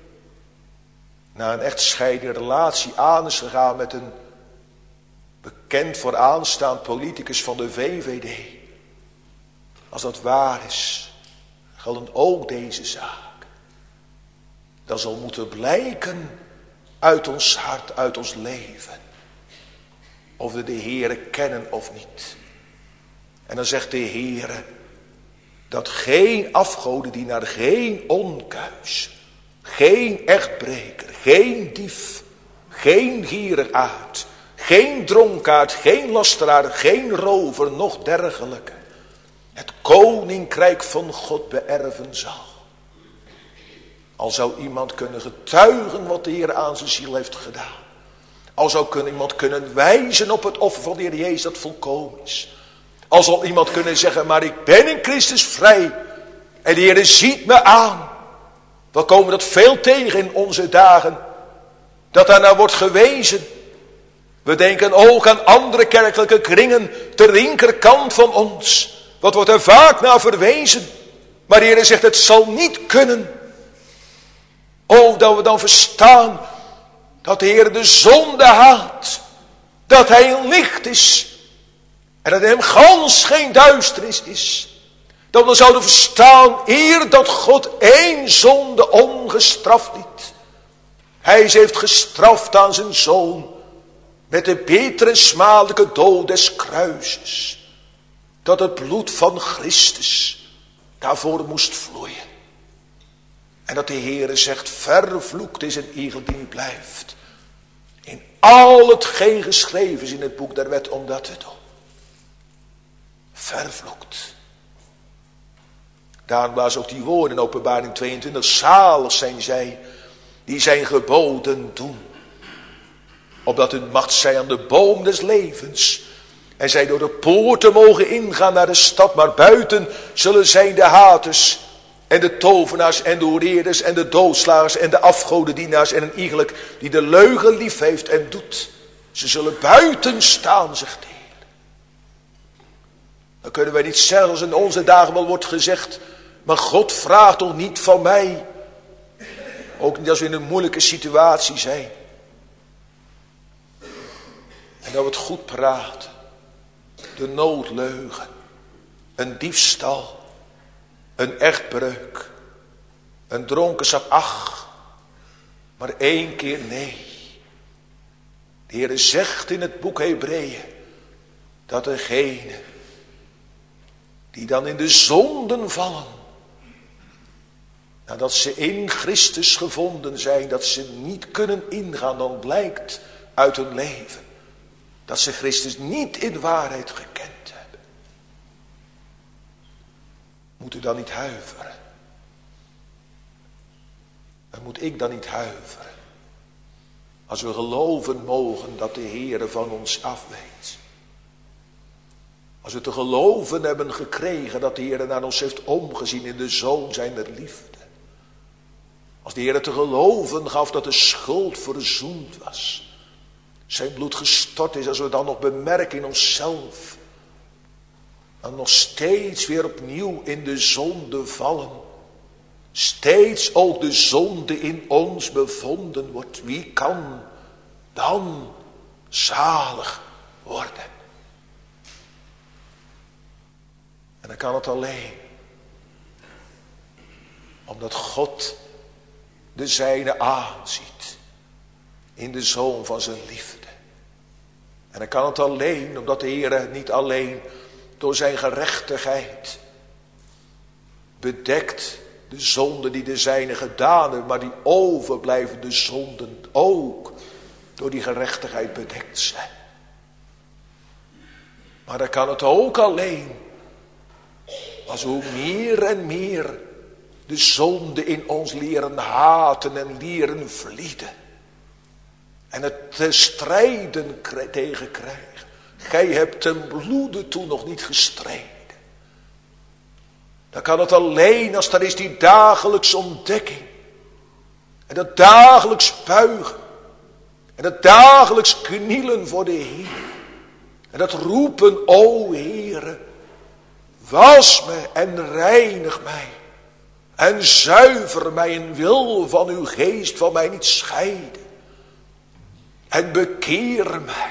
na een echtscheidende relatie aan is gegaan met een bekend vooraanstaand politicus van de V V D. Als dat waar is, geldt ook deze zaak. Dat zal moeten blijken uit ons hart, uit ons leven. Of we de Heere kennen of niet. En dan zegt de Heere dat geen afgodendienaar, geen onkuis, geen echtbreker, geen dief, geen gierigaard, geen dronkaard, geen lasteraar, geen rover, nog dergelijke het koninkrijk van God beërven zal. Al zou iemand kunnen getuigen wat de Heer aan zijn ziel heeft gedaan. Al zou kunnen iemand kunnen wijzen op het offer van de Heer Jezus dat volkomen is. Al zal iemand kunnen zeggen, maar ik ben in Christus vrij. En de Heer ziet me aan. We komen dat veel tegen in onze dagen. Dat daar naar wordt gewezen. We denken ook aan andere kerkelijke kringen ter linkerkant van ons. Wat wordt er vaak naar verwezen. Maar de Heer zegt, het zal niet kunnen. O, dat we dan verstaan dat de Heer de zonde haat. Dat hij een licht is. En dat in hem gans geen duisternis is. Dat we dan zouden verstaan, eer dat God één zonde ongestraft liet. Hij heeft gestraft aan zijn zoon. Met de bittere en smadelijke dood des kruises. Dat het bloed van Christus daarvoor moest vloeien. En dat de Heere zegt, vervloekt is een egel die niet blijft. In al hetgeen geschreven is in het boek der wet om dat te doen. Vervloekt. Daarom was ook die woorden in Openbaring tweeëntwintig. Zalig zijn zij die zijn geboden doen. Opdat hun macht zij aan de boom des levens. En zij door de poorten mogen ingaan naar de stad. Maar buiten zullen zijn de haters. En de tovenaars en de hoereerders en de doodslagers en de afgodendienaars. En een iegelijk die de leugen lief heeft en doet. Ze zullen buiten staan, zegt de Heer. Dan kunnen wij niet zeggen zoals in onze dagen wel wordt gezegd. Maar God vraagt toch niet van mij. Ook niet als we in een moeilijke situatie zijn. En dat we het goed praten. De noodleugen. Een diefstal. Een echtbreuk. Een dronkenschap. Ach. Maar één keer nee. De Heer zegt in het boek Hebreeën. Dat degene. Die dan in de zonden vallen. Nadat ze in Christus gevonden zijn. Dat ze niet kunnen ingaan. Dan blijkt uit hun leven. Dat ze Christus niet in waarheid gekend hebben. Moet u dan niet huiveren? En moet ik dan niet huiveren? Als we geloven mogen dat de Heere van ons afweet. Als we te geloven hebben gekregen dat de Heere naar ons heeft omgezien in de Zoon zijner liefde. Als de Heere te geloven gaf dat de schuld verzoend was. Zijn bloed gestort is, als we dan nog bemerken in onszelf. Dan nog steeds weer opnieuw in de zonde vallen. Steeds ook de zonde in ons bevonden wordt. Wie kan dan zalig worden? En dan kan het alleen. Omdat God de zijne aanziet. In de zoon van zijn liefde. En dan kan het alleen omdat de Heer niet alleen door zijn gerechtigheid bedekt de zonden die de zijne gedaan hebben, maar die overblijvende zonden ook door die gerechtigheid bedekt zijn. Maar dan kan het ook alleen als we meer en meer de zonde in ons leren haten en leren vlieden. En het te strijden tegen krijgen. Gij hebt ten bloede toe nog niet gestreden. Dan kan het alleen als er is die dagelijkse ontdekking. En dat dagelijks buigen. En dat dagelijks knielen voor de Heer. En dat roepen, o Heere. Was mij en reinig mij. En zuiver mij en wil van uw geest van mij niet scheiden. En bekeer mij.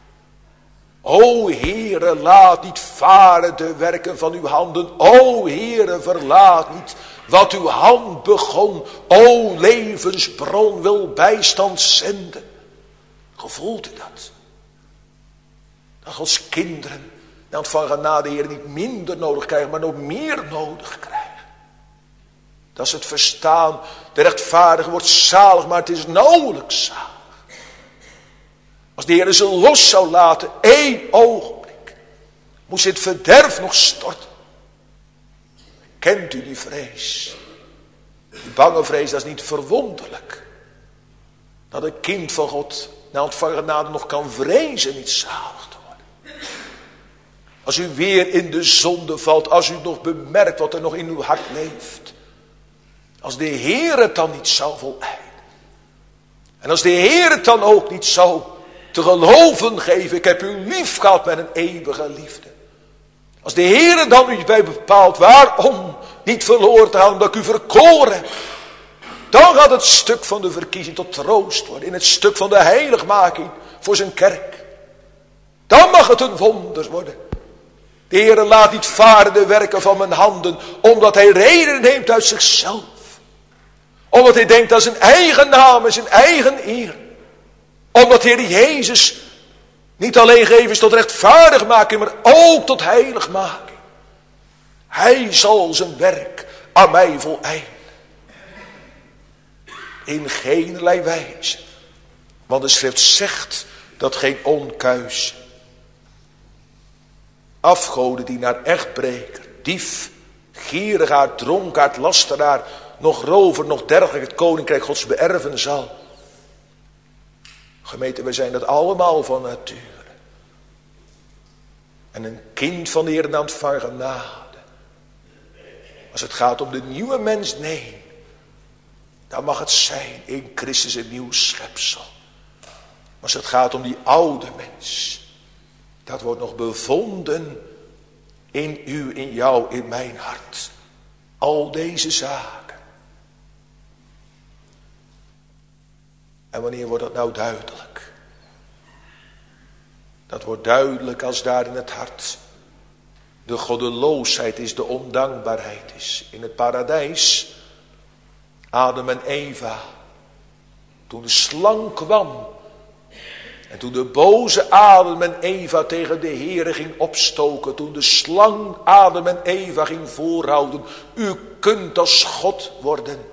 O Heere, laat niet varen de werken van uw handen. O Heere, verlaat niet wat uw hand begon. O levensbron, wil bijstand zenden. Gevoelt u dat? Dat Gods kinderen na ontvangen genade, Heer, niet minder nodig krijgen, maar nog meer nodig krijgen. Dat is het verstaan. De rechtvaardige wordt zalig, maar het is nauwelijks zalig. Als de Heer ze los zou laten, één ogenblik, moest het verderf nog storten. Kent u die vrees? Die bange vrees, dat is niet verwonderlijk. Dat een kind van God na ontvangen genade nog kan vrezen niet zalig te worden. Als u weer in de zonde valt, als u nog bemerkt wat er nog in uw hart leeft. Als de Heer het dan niet zou voleiden. En als de Heer het dan ook niet zou te geloven geven. Ik heb u lief gehad met een eeuwige liefde. Als de Heer dan u bij bepaalt, waarom niet verloren te gaan, omdat ik u verkoren heb. Dan gaat het stuk van de verkiezing tot troost worden. In het stuk van de heiligmaking voor zijn kerk. Dan mag het een wonder worden. De Heer laat niet varen de werken van mijn handen. Omdat hij reden neemt uit zichzelf. Omdat hij denkt aan zijn eigen naam en zijn eigen eer. Omdat de Heer Jezus niet alleen gegeven is tot rechtvaardigmaking, maar ook tot heiligmaking. Hij zal zijn werk aan mij voleinden. In geenerlei wijze. Want de schrift zegt dat geen onkuis, afgodendienaar, echtbreker, dief, gierigaard, dronkaard, lasteraar, nog rover, nog dergelijk het koninkrijk Gods beërven zal. Gemeente, wij zijn dat allemaal van nature. En een kind van de Heer aan het van genade. Als het gaat om de nieuwe mens, nee. Dan mag het zijn in Christus een nieuw schepsel. Maar als het gaat om die oude mens. Dat wordt nog bevonden in u, in jou, in mijn hart. Al deze zaken. En wanneer wordt dat nou duidelijk? Dat wordt duidelijk als daar in het hart de goddeloosheid is, de ondankbaarheid is. In het paradijs, Adam en Eva, toen de slang kwam en toen de boze Adam en Eva tegen de Heere ging opstoken, toen de slang Adam en Eva ging voorhouden, u kunt als God worden.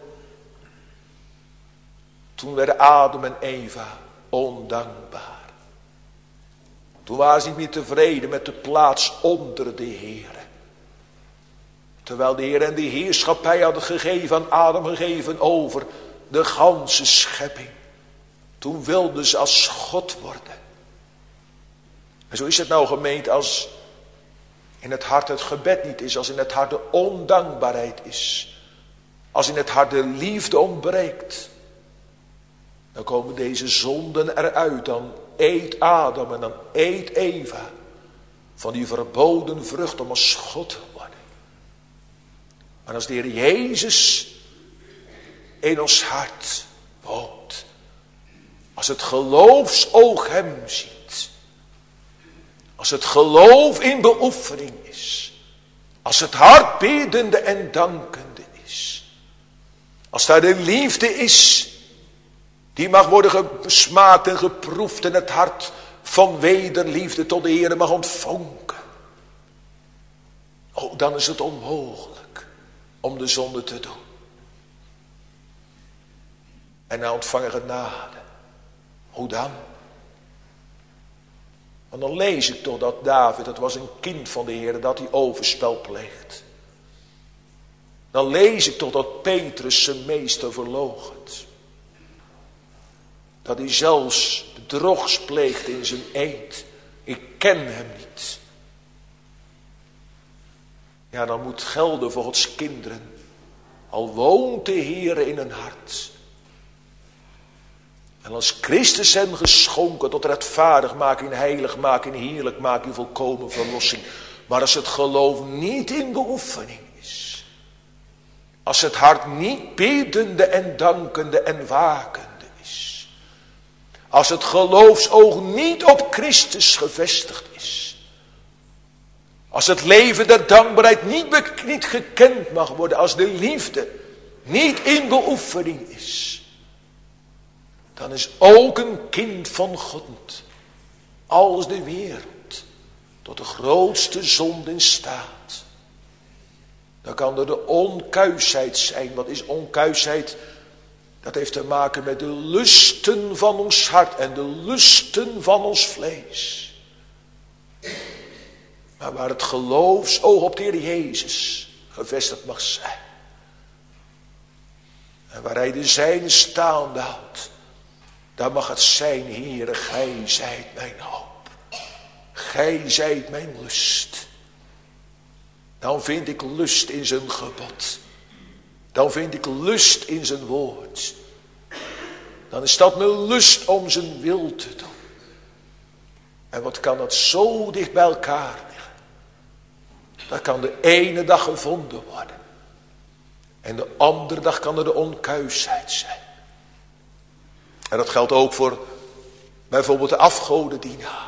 Toen werden Adam en Eva ondankbaar. Toen waren ze niet meer tevreden met de plaats onder de Heere. Terwijl de Heer en de heerschappij hadden gegeven, aan Adam gegeven over de ganse schepping. Toen wilden ze als God worden. En zo is het nou, gemeente, als in het hart het gebed niet is, als in het hart de ondankbaarheid is, als in het hart de liefde ontbreekt, dan komen deze zonden eruit. Dan eet Adam en dan eet Eva van die verboden vrucht om als God te worden. Maar als de Heer Jezus in ons hart woont, als het geloofsoog hem ziet, als het geloof in beoefening is, als het hart biddende en dankende is, als daar de liefde is, die mag worden gesmaakt en geproefd en het hart van wederliefde tot de Heer mag ontvonken. Oh, dan is het onmogelijk om de zonde te doen. En na ontvangen genade. Hoe dan? Want dan lees ik toch dat David, dat was een kind van de Heer, dat hij overspel pleegt. Dan lees ik toch dat Petrus zijn meester verloochent. Dat hij zelfs bedrogs pleegt in zijn eed. Ik ken hem niet. Ja, dan moet gelden voor Gods kinderen. Al woont de Heer in hun hart. En als Christus hem geschonken tot rechtvaardigmaking, heiligmaking, heerlijkmaking, volkomen verlossing. Maar als het geloof niet in beoefening is. Als het hart niet biddende en dankende en wakende is. Als het geloofsoog niet op Christus gevestigd is. Als het leven der dankbaarheid niet, niet gekend mag worden. Als de liefde niet in beoefening is. Dan is ook een kind van God, als de wereld, tot de grootste zonde in staat. Dan kan er de onkuisheid zijn. Wat is onkuisheid? Dat heeft te maken met de lusten van ons hart en de lusten van ons vlees. Maar waar het geloofsoog op de Heer Jezus gevestigd mag zijn. En waar hij de zijne staande houdt. Dan mag het zijn, Heere, gij zijt mijn hoop. Gij zijt mijn lust. Dan vind ik lust in zijn gebod. Dan vind ik lust in zijn woord. Dan is dat mijn lust om zijn wil te doen. En wat kan dat zo dicht bij elkaar liggen. Dat kan de ene dag gevonden worden. En de andere dag kan er de onkuisheid zijn. En dat geldt ook voor bijvoorbeeld de afgodendienaar.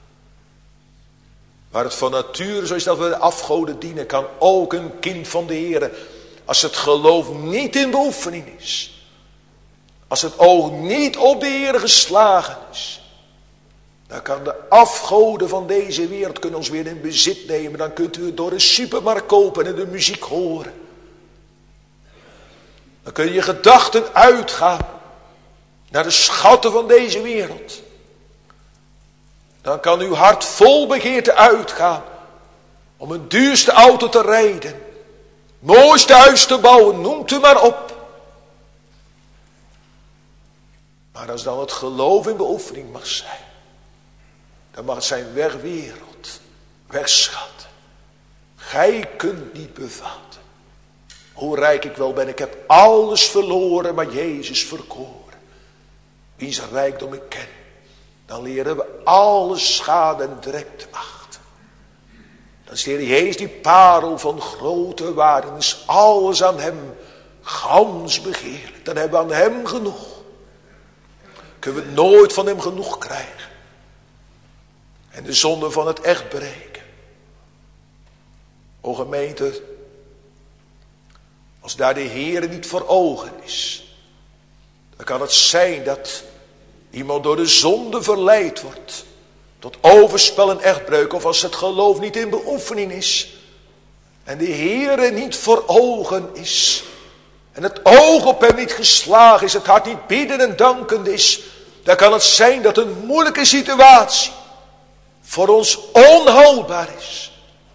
Waar het van nature zo is dat we de afgoden dienen, kan ook een kind van de Heer, als het geloof niet in beoefening is, als het oog niet op de Heer geslagen is, dan kan de afgoden van deze wereld kunnen ons weer in bezit nemen. Dan kunt u het door de supermarkt kopen en de muziek horen. Dan kun je je gedachten uitgaan naar de schatten van deze wereld. Dan kan uw hart vol begeerte uitgaan om een duurste auto te rijden, mooiste huis te bouwen, noemt u maar op. Maar als dan het geloof in beoefening mag zijn, dan mag het zijn wegwereld, wegschat. Gij kunt niet bevatten hoe rijk ik wel ben. Ik heb alles verloren, maar Jezus verkoren. Wie zijn rijkdom ik ken. Dan leren we alle schade en drek te achten. Dan is de Heer Jezus die parel van grote waarde. Dan is alles aan hem gans begeerlijk. Dan hebben we aan hem genoeg. Kunnen we nooit van hem genoeg krijgen. En de zonde van het echt breken. O gemeente, als daar de Heer niet voor ogen is, dan kan het zijn dat iemand door de zonde verleid wordt tot overspel en echtbreuk, of als het geloof niet in beoefening is en de Heer niet voor ogen is en het oog op hem niet geslagen is, het hart niet bidden en dankend is, dan kan het zijn dat een moeilijke situatie voor ons onhoudbaar is.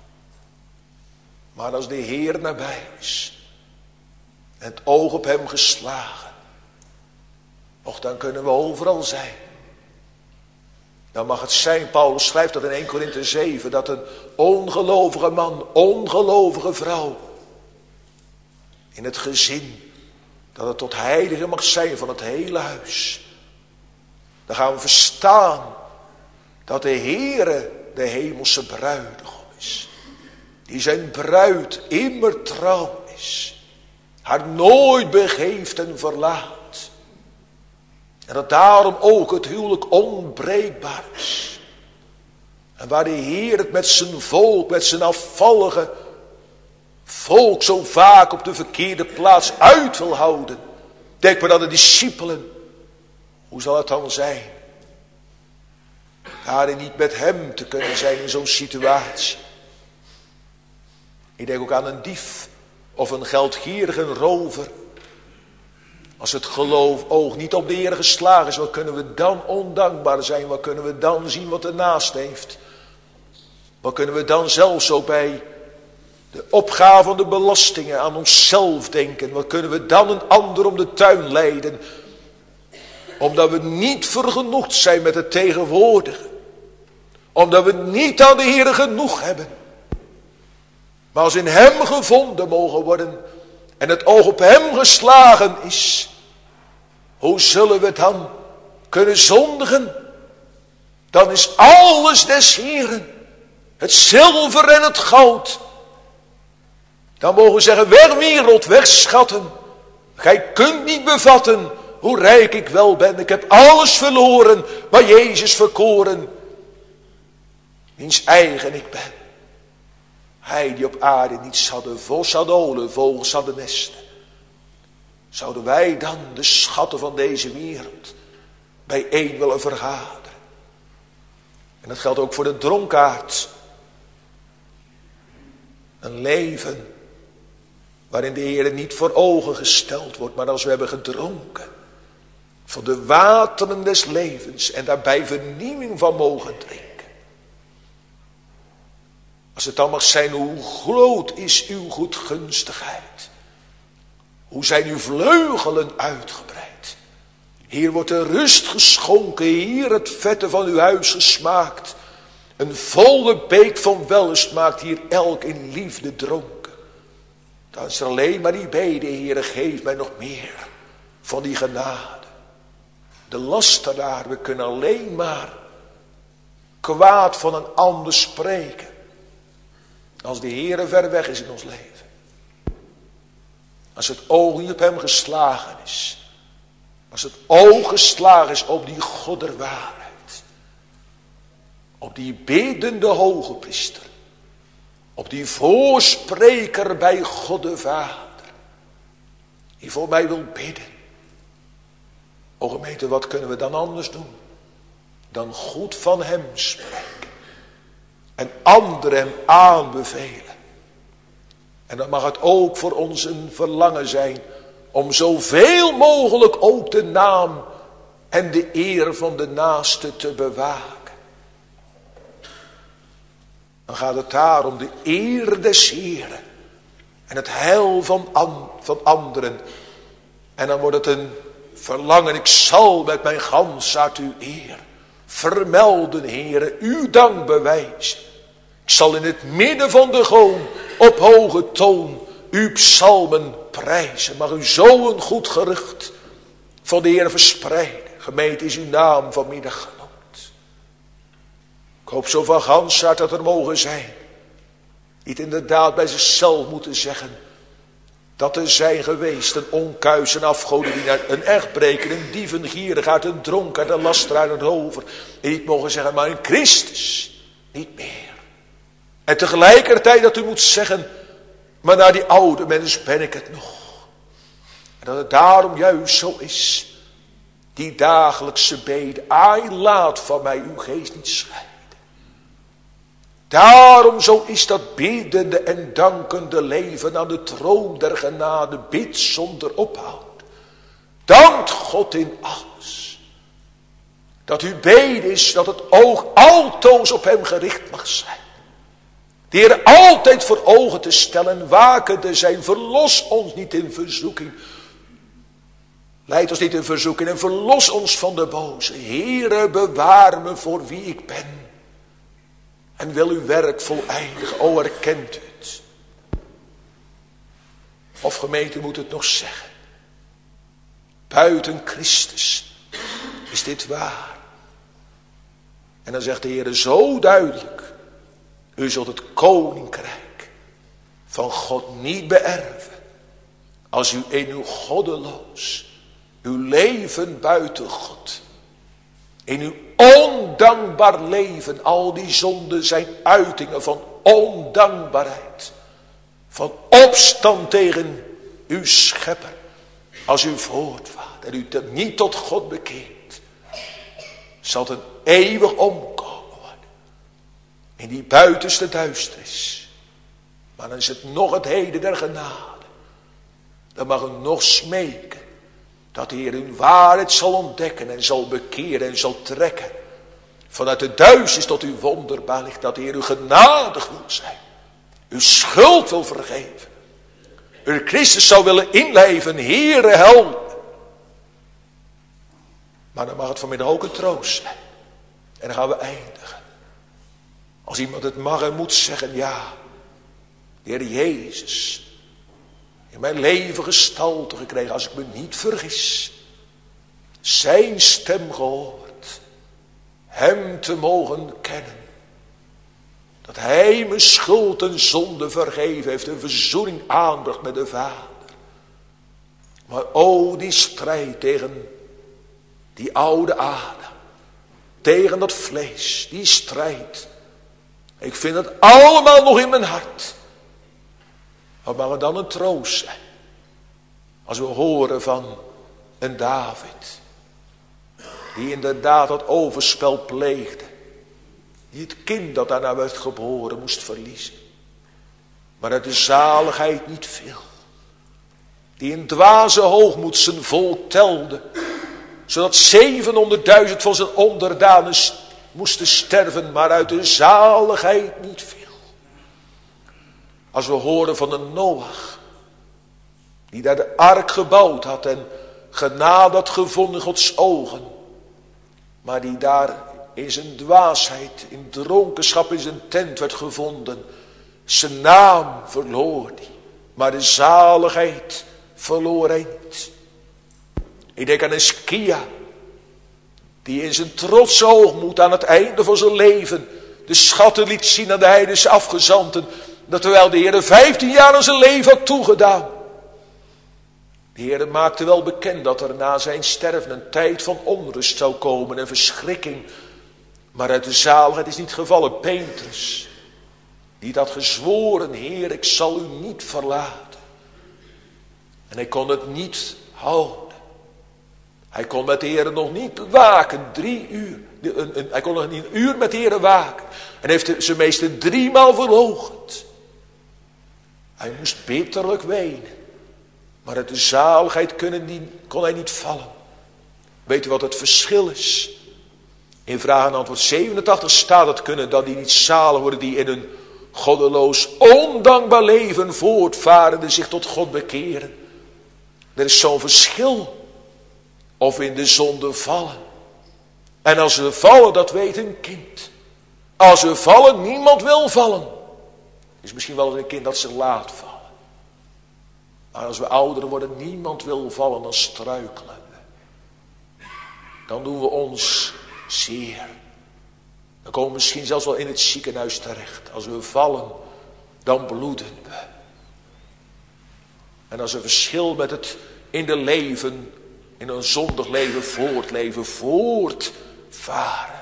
Maar als de Heer nabij is en het oog op hem geslagen, och, dan kunnen we overal zijn. Dan mag het zijn, Paulus schrijft dat in Eerste Korinthe zeven, dat een ongelovige man, ongelovige vrouw in het gezin, dat het tot heilige mag zijn van het hele huis. Dan gaan we verstaan dat de Heere de hemelse bruidegom is. Die zijn bruid immer trouw is. Haar nooit begeeft en verlaat. En dat daarom ook het huwelijk onbreekbaar is. En waar de Heer het met zijn volk, met zijn afvallige volk zo vaak op de verkeerde plaats uit wil houden. Denk maar aan de discipelen. Hoe zal het dan zijn? Daarin niet met hem te kunnen zijn in zo'n situatie. Ik denk ook aan een dief of een geldgierige rover. Als het geloof oog niet op de Heer geslagen is, wat kunnen we dan ondankbaar zijn? Wat kunnen we dan zien wat ernaast heeft? Wat kunnen we dan zelfs ook bij de opgave van de belastingen aan onszelf denken? Wat kunnen we dan een ander om de tuin leiden? Omdat we niet vergenoegd zijn met het tegenwoordige. Omdat we niet aan de Heer genoeg hebben. Maar als in hem gevonden mogen worden en het oog op hem geslagen is, hoe zullen we dan kunnen zondigen? Dan is alles des Heeren, het zilver en het goud. Dan mogen we zeggen, weg wereld, weg schatten. Gij kunt niet bevatten hoe rijk ik wel ben. Ik heb alles verloren, maar Jezus verkoren, wiens eigen ik ben. Hij die op aarde niets hadden, vos hadden olen, vogels hadden nesten. Zouden wij dan de schatten van deze wereld bijeen willen vergaderen? En dat geldt ook voor de dronkaard. Een leven waarin de Heer niet voor ogen gesteld wordt, maar als we hebben gedronken van de wateren des levens en daarbij vernieuwing van mogen drinken. Als het dan mag zijn, hoe groot is uw goedgunstigheid. Hoe zijn uw vleugelen uitgebreid. Hier wordt de rust geschonken, hier het vette van uw huis gesmaakt. Een volle beek van wellust maakt hier elk in liefde dronken. Dan is er alleen maar die bede, Heere, geef mij nog meer van die genade. De lasteraar, we kunnen alleen maar kwaad van een ander spreken. Als de Heere ver weg is in ons leven. Als het oog niet op hem geslagen is. Als het oog geslagen is op die God der waarheid. Op die biddende hoge priester. Op die voorspreker bij God de Vader. Die voor mij wil bidden. O gemeente, wat kunnen we dan anders doen? Dan goed van hem spreken. En anderen hem aanbevelen. En dan mag het ook voor ons een verlangen zijn. Om zoveel mogelijk ook de naam en de eer van de naaste te bewaken. Dan gaat het daar om de eer des Heren. En het heil van, an, van anderen. En dan wordt het een verlangen. Ik zal met mijn gans hart uw eer vermelden, Heere, uw dank bewijzen. Ik zal in het midden van de goon op hoge toon uw psalmen prijzen. Mag u zo een goed gerucht van de Heer verspreiden. Gemeente, is uw naam vanmiddag genoemd. Ik hoop zo van gans hart dat er mogen zijn. Niet inderdaad bij zichzelf moeten zeggen. Dat er zijn geweest een onkuis, een afgodendienaar, een echtbreker, een dief, een gierigaard, een dronkaard, een lasteraar, een rover. En niet mogen zeggen, maar in Christus niet meer. En tegelijkertijd dat u moet zeggen, maar naar die oude mens ben ik het nog. En dat het daarom juist zo is. Die dagelijkse bede, ai laat van mij uw geest niet scheiden. Daarom zo is dat biddende en dankende leven aan de troon der genade, bid zonder ophoud. Dankt God in alles. Dat uw bede is, dat het oog altoos op hem gericht mag zijn. De Heer altijd voor ogen te stellen, wakende zijn, verlos ons niet in verzoeking. Leid ons niet in verzoeking en verlos ons van de boze. Heere, bewaar me voor wie ik ben. En wil uw werk voleindigen. O, erkent u het. Of gemeente moet het nog zeggen. Buiten Christus is dit waar. En dan zegt de Heer zo duidelijk. U zult het koninkrijk van God niet beërven. Als u in uw goddeloos, uw leven buiten God. In uw ondankbaar leven, al die zonden zijn uitingen van ondankbaarheid. Van opstand tegen uw schepper. Als u voortvaart en u niet tot God bekeert. Zal het een eeuwig omkomen worden. In die buitenste duisternis. Maar dan is het nog het heden der genade. Dan mag u nog smeken. Dat de Heer uw waarheid zal ontdekken en zal bekeren en zal trekken. Vanuit de duisternis tot uw wonderbaar licht. Dat de Heer u genadig wil zijn. Uw schuld wil vergeven. U Christus zou willen inleven. Heere, help. Maar dan mag het vanmiddag ook een troost zijn. En dan gaan we eindigen. Als iemand het mag en moet zeggen, ja. De Heer Jezus. In mijn leven gestalte gekregen, als ik me niet vergis. Zijn stem gehoord. Hem te mogen kennen. Dat hij mijn schuld en zonde vergeven heeft. Een verzoening aanbracht met de Vader. Maar o, die strijd tegen die oude Adam. Tegen dat vlees. Die strijd. Ik vind het allemaal nog in mijn hart. Wat mag er dan een troost zijn. Als we horen van een David. Die inderdaad dat overspel pleegde. Die het kind dat daarna werd geboren moest verliezen. Maar uit de zaligheid niet veel. Die in dwaze hoogmoed zijn volk telde. Zodat zevenhonderdduizend van zijn onderdanen moesten sterven. Maar uit de zaligheid niet veel. Als we horen van een Noach. Die daar de ark gebouwd had. En genade had gevonden in Gods ogen. Maar die daar in zijn dwaasheid. In dronkenschap in zijn tent werd gevonden. Zijn naam verloor hij. Maar de zaligheid verloor hij niet. Ik denk aan Hiskia. Die in zijn trotse hoogmoed aan het einde van zijn leven de schatten liet zien aan de heidense afgezanten. Dat terwijl de Heer vijftien jaar aan zijn leven had toegedaan. De Heer maakte wel bekend dat er na zijn sterven een tijd van onrust zou komen en verschrikking. Maar uit de zaligheid is niet gevallen. Petrus, die had gezworen, Heer, ik zal u niet verlaten. En hij kon het niet houden. Hij kon met de Heer nog niet waken, drie uur. Een, een, hij kon nog niet een uur met de Heer waken. En heeft zijn meester driemaal verloochend. Hij moest bitterlijk wenen. Maar uit de zaligheid kon, die, kon hij niet vallen. Weet u wat het verschil is? In vraag en antwoord zevenentachtig staat het, kunnen dat die niet zalig worden die in een goddeloos, ondankbaar leven voortvarende zich tot God bekeren. Er is zo'n verschil. Of in de zonde vallen. En als we vallen, dat weet een kind. Als we vallen, niemand wil vallen. Is misschien wel een kind dat ze laat vallen. Maar als we ouder worden, niemand wil vallen, dan struikelen we. Dan doen we ons zeer. Dan komen we misschien zelfs wel in het ziekenhuis terecht. Als we vallen, dan bloeden we. En als een verschil met het in de leven, in een zondig leven voortleven, voortvaren.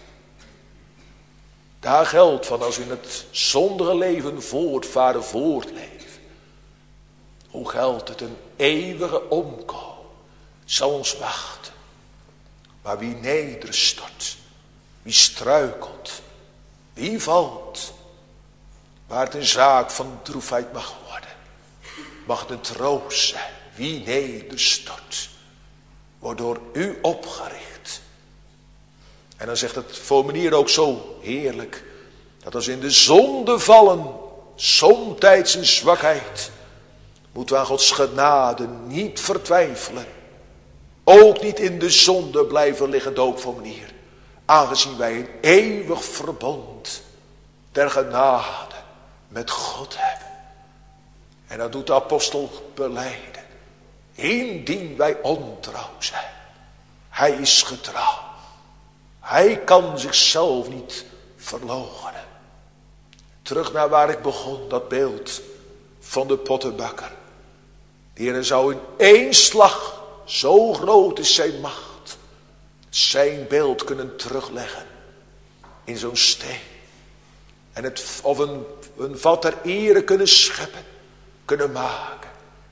Daar geldt van als we in het zondige leven voortvaren, voortleven. Hoe geldt het? Een eeuwige omkoop zal ons wachten. Maar wie nederstort, wie struikelt, wie valt, waar het een zaak van droefheid mag worden, mag het een troost zijn. Wie nederstort, wordt door u opgericht. En dan zegt het formulier ook zo heerlijk, dat als we in de zonde vallen, somtijds in zwakheid, moeten we aan Gods genade niet vertwijfelen. Ook niet in de zonde blijven liggen, doopformulier. Aangezien wij een eeuwig verbond der genade met God hebben. En dat doet de apostel belijden. Indien wij ontrouw zijn. Hij is getrouw. Hij kan zichzelf niet verloochenen. Terug naar waar ik begon, dat beeld van de pottenbakker. De Heer zou in één slag, zo groot is zijn macht, zijn beeld kunnen terugleggen in zo'n steen. En het, of een, een vat ter ere kunnen scheppen, kunnen maken.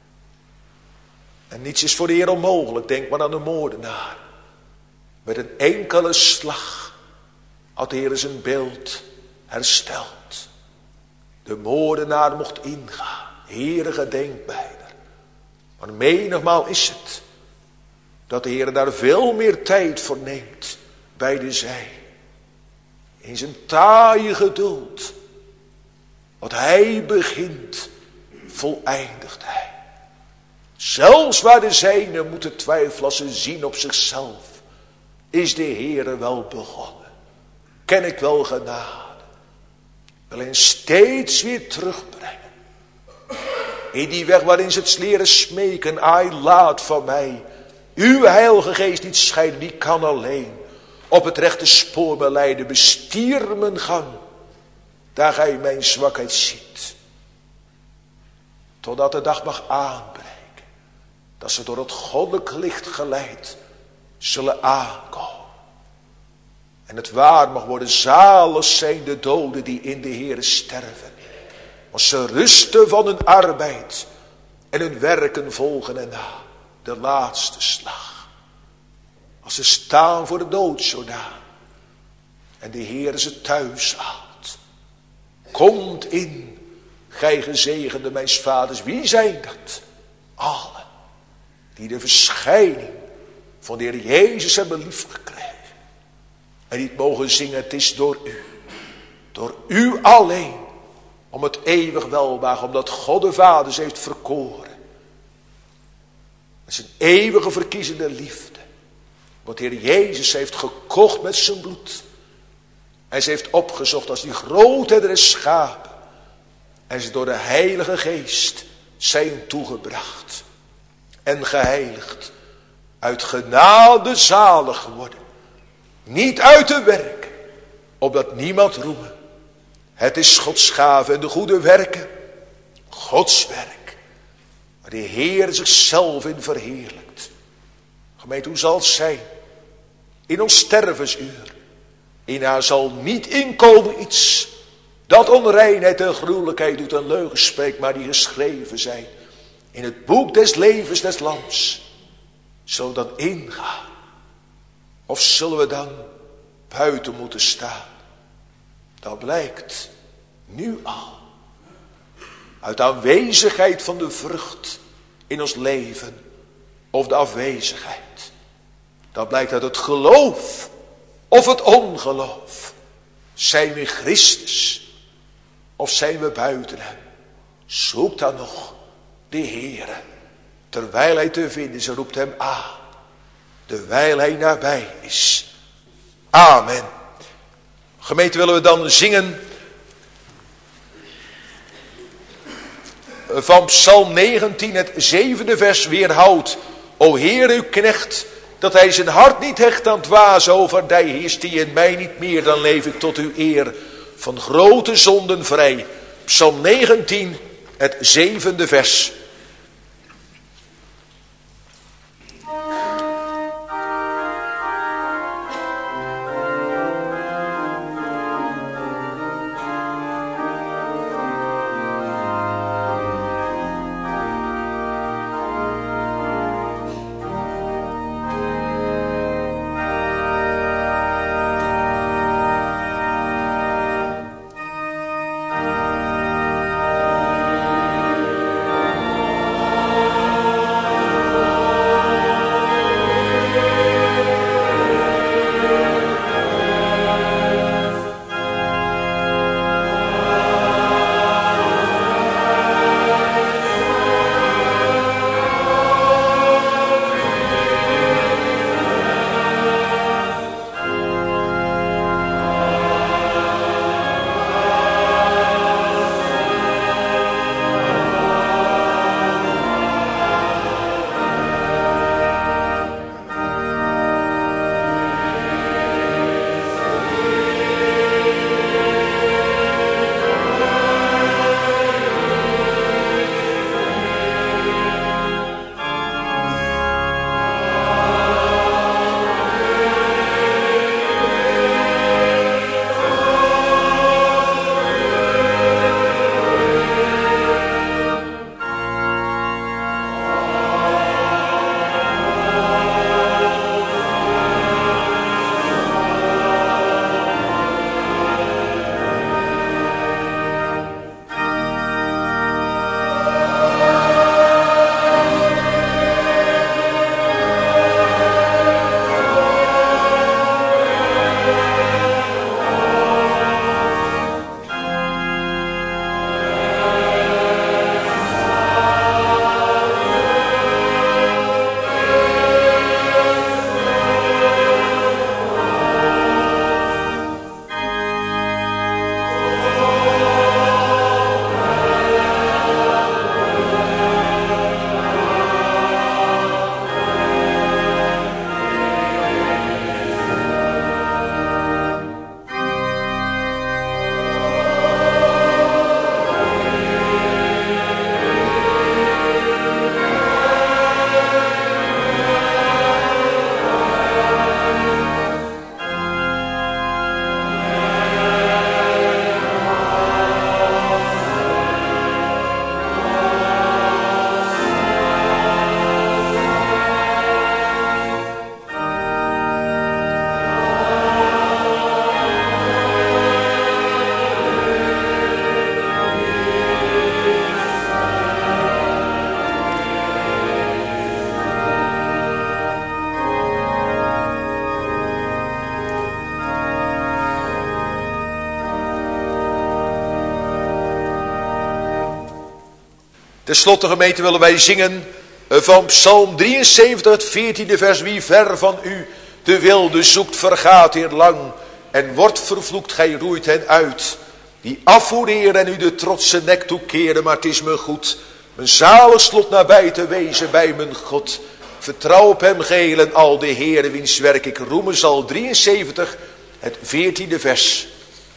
En niets is voor de Heer onmogelijk. Denk maar aan de moordenaar. Met een enkele slag had de Heer zijn beeld hersteld. De moordenaar mocht ingaan. Heere, gedenk mij er. Maar menigmaal is het dat de Heer daar veel meer tijd voor neemt bij de zij. In zijn taaie geduld. Wat hij begint, voleindigt hij. Zelfs waar de zijnen moeten twijfelen als ze zien op zichzelf, is de Heere wel begonnen. Ken ik wel genade. Wil hen steeds weer terugbrengen. In die weg waarin ze het leren smeken. Ai, laat van mij uw heilige geest niet scheiden. Die kan alleen op het rechte spoor me leiden. Bestier mijn gang. Daar gij mijn zwakheid ziet. Totdat de dag mag aanbreken. Dat ze door het goddelijk licht geleid zullen aankomen. En het waar mag worden, zalig zijn de doden die in de Heere sterven. Want ze rusten van hun arbeid en hun werken volgen en na de laatste slag. Als ze staan voor de doodzodaan en de Heere ze thuis haalt. Komt in, gij gezegende mijns vaders. Wie zijn dat? Allen die de verschijning van de Heer Jezus hebben liefgekregen. En niet mogen zingen, het is door u. Door u alleen. Om het eeuwig welbehagen, omdat God de Vader ze heeft verkoren. Met zijn eeuwige verkiezende liefde. Wat de Heer Jezus heeft gekocht met zijn bloed. En ze heeft opgezocht als die grootherder is schapen. En ze door de Heilige Geest zijn toegebracht. En geheiligd. Uit genade zalig geworden. Niet uit te werken, opdat niemand roemen. Het is Gods gave en de goede werken. Gods werk. Waar de Heer zichzelf in verheerlijkt. Gemeente, hoe zal het zijn? In ons stervensuur. In haar zal niet inkomen iets. Dat onreinheid en gruwelijkheid doet en leugen spreekt. Maar die geschreven zijn. In het boek des levens des lams. Zullen we dan ingaan? Of zullen we dan buiten moeten staan? Dat blijkt nu al. Uit de aanwezigheid van de vrucht in ons leven. Of de afwezigheid. Dat blijkt uit het geloof of het ongeloof. Zijn we in Christus of zijn we buiten hem? Zoek dan nog de Heere. Terwijl hij te vinden is, roept hem aan. Terwijl hij nabij is. Amen. Gemeente, willen we dan zingen van Psalm negentien, het zevende vers. Weerhoud, o Heer, uw knecht, dat hij zijn hart niet hecht aan dwaze overdij. Heerst die in mij niet meer, dan leef ik tot uw eer. Van grote zonden vrij. Psalm negentien, het zevende vers. Ten slotte, gemeente, willen wij zingen van Psalm drieënzeventig, het veertiende vers. Wie ver van u de wilde zoekt, vergaat hier lang. En wordt vervloekt, gij roeit hen uit. Die afvoeren en u de trotse nek toekeren, maar het is me goed. Mijn zalig slot nabij te wezen bij mijn God. vertrouw op hem geheel en al, de Heere wiens werk ik roemen zal. drieënzeventig, het veertiende vers.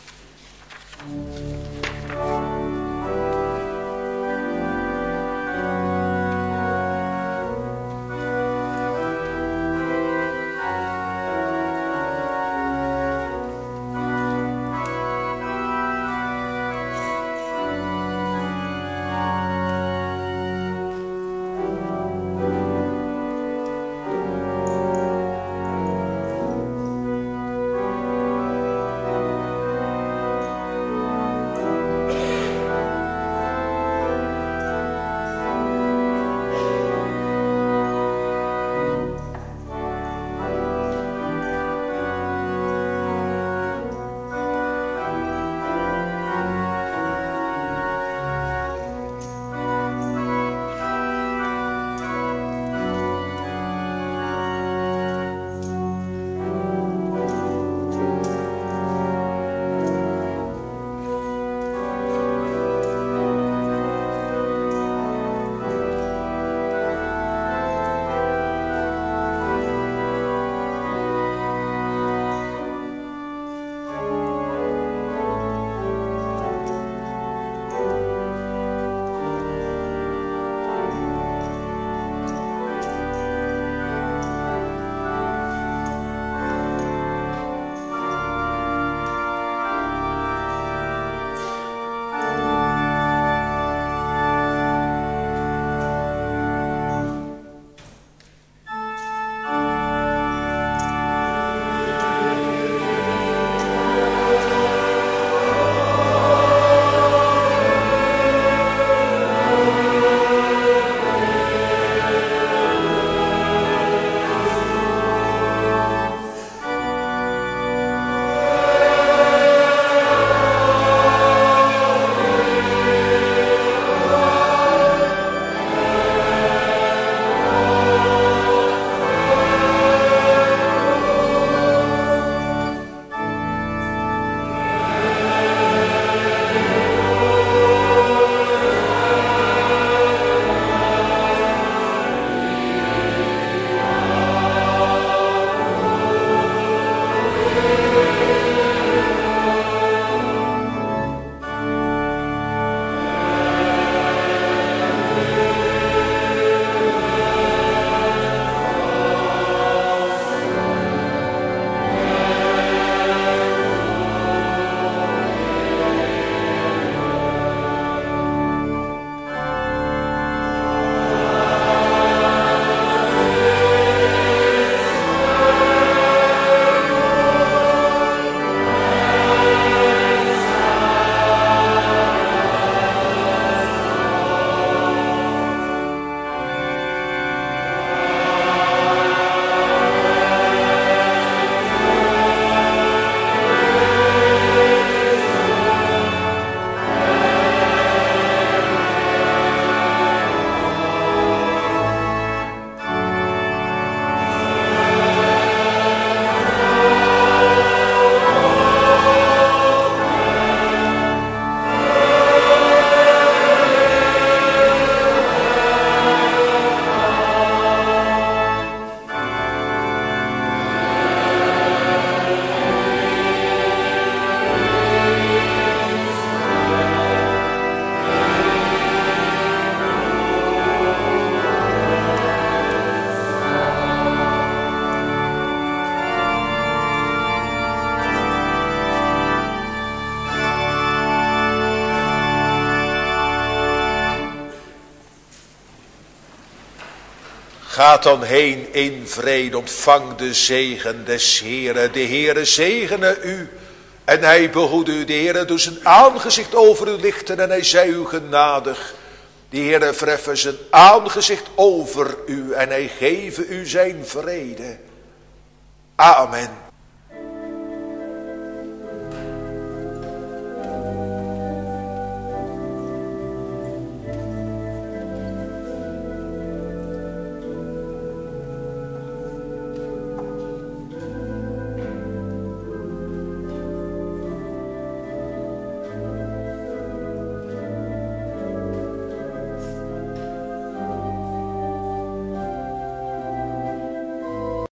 Gaat dan heen in vrede, ontvang de zegen des Heeren. De Heere zegene u en hij behoede u. De Heere doet zijn aangezicht over u lichten en hij zij u genadig. De Heere verheffen zijn aangezicht over u en hij geven u zijn vrede. Amen.